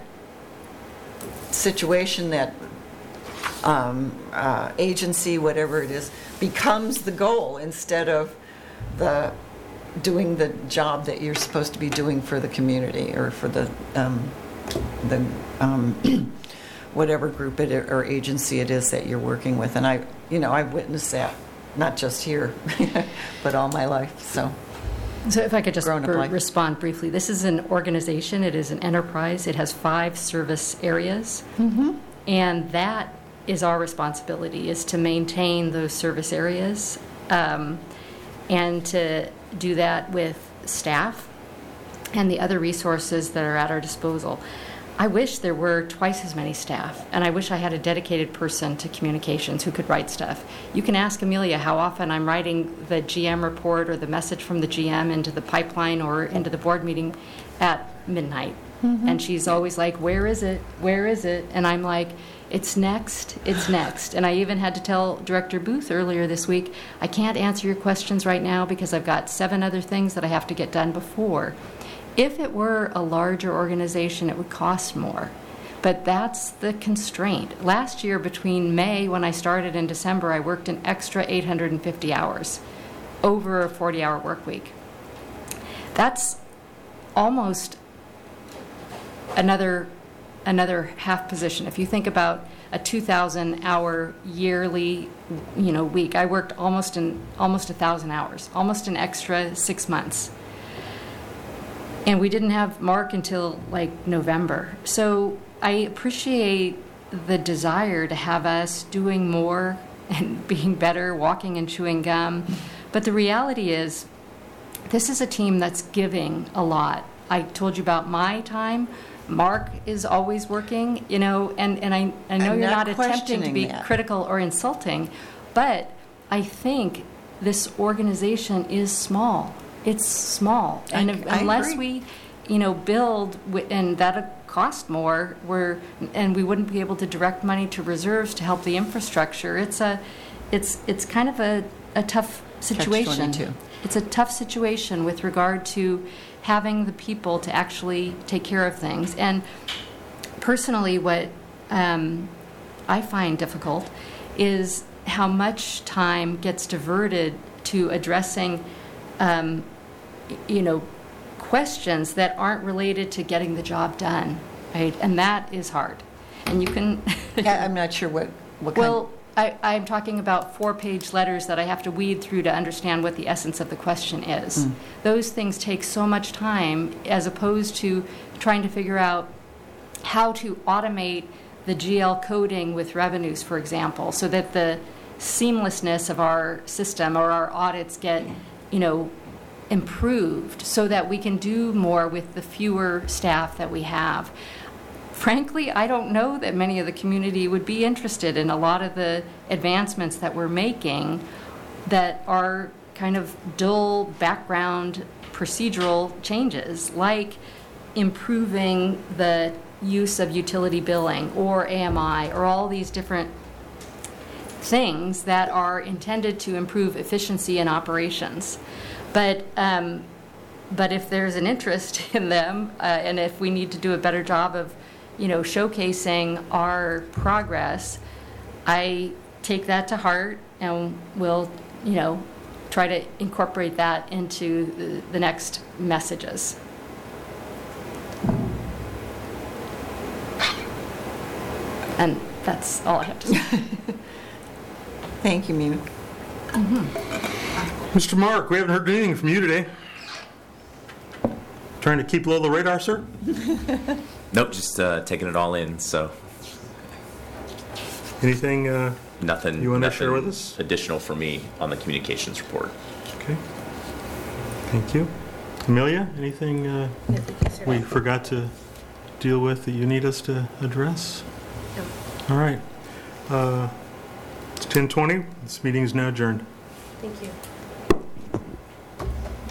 Speaker 3: situation, that um, uh, agency, whatever it is, becomes the goal instead of the doing the job that you're supposed to be doing for the community or for the um, the um, whatever group it or agency it is that you're working with. And I, you know, I've witnessed that, not just here, but all my life. So,
Speaker 4: so if I could just
Speaker 3: Grown up
Speaker 4: br-
Speaker 3: life.
Speaker 4: respond briefly, this is an organization. It is an enterprise. It has five service areas,
Speaker 3: mm-hmm.
Speaker 4: and that is our responsibility: is to maintain those service areas, um, and to do that with staff and the other resources that are at our disposal. I wish there were twice as many staff, and I wish I had a dedicated person to communications who could write stuff. You can ask Amelia how often I'm writing the G M report or the message from the G M into the pipeline or into the board meeting at midnight. Mm-hmm. And she's always like, where is it? Where is it? And I'm like, it's next, it's next. And I even had to tell Director Booth earlier this week, I can't answer your questions right now because I've got seven other things that I have to get done before. If it were a larger organization, it would cost more. But that's the constraint. Last year, between May, when I started, and December, I worked an extra eight hundred fifty hours, over a forty-hour work week. That's almost another another half position. If you think about a two thousand hour yearly, you know, week, I worked almost an almost a thousand hours, almost an extra six months. And we didn't have Mark until like November. So I appreciate the desire to have us doing more and being better, walking and chewing gum. But the reality is, this is a team that's giving a lot. I told you about my time. Mark is always working, you know, and, and I, I know
Speaker 3: I'm
Speaker 4: you're
Speaker 3: not
Speaker 4: not attempting to be
Speaker 3: questioning that.
Speaker 4: critical or insulting, but I think this organization is small. It's small. And
Speaker 3: I-
Speaker 4: if-
Speaker 3: I
Speaker 4: unless
Speaker 3: agree.
Speaker 4: we, you know, build, wi- and that'll cost more, we're, and we wouldn't be able to direct money to reserves to help the infrastructure. It's a, it's, it's kind of a, a tough situation.
Speaker 3: twenty-two.
Speaker 4: It's a tough situation with regard to having the people to actually take care of things. And personally, what um, I find difficult is how much time gets diverted to addressing, um, y- you know, questions that aren't related to getting the job done, right? And that is hard. And you can...
Speaker 3: Yeah, I'm not sure what, what kind.
Speaker 4: Well, I, I'm talking about four-page letters that I have to weed through to understand what the essence of the question is. Those things take so much time as opposed to trying to figure out how to automate the G L coding with revenues, for example, so that the seamlessness of our system or our audits get, you know, improved so that we can do more with the fewer staff that we have. Frankly, I don't know that many of the community would be interested in a lot of the advancements that we're making that are kind of dull background procedural changes, like improving the use of utility billing or A M I or all these different things that are intended to improve efficiency in operations. But um, but if there's an interest in them, uh, and if we need to do a better job of, you know, showcasing our progress, I take that to heart and will, you know, try to incorporate that into the, the next messages. And that's all I have to say.
Speaker 3: Thank you, Mimi.
Speaker 1: Mister Mark, we haven't heard anything from you today. Trying to keep low the radar, sir?
Speaker 5: Nope, just uh, taking it all in. So
Speaker 1: Anything, uh,
Speaker 5: nothing.
Speaker 1: You wanna
Speaker 5: nothing
Speaker 1: share with us?
Speaker 5: Additional for me on the communications report.
Speaker 1: okay. Thank you. Amelia, anything uh, we forgot to deal with that you need us to address?
Speaker 2: No.
Speaker 1: All right. Uh, It's ten twenty. This meeting is now adjourned.
Speaker 2: Thank you.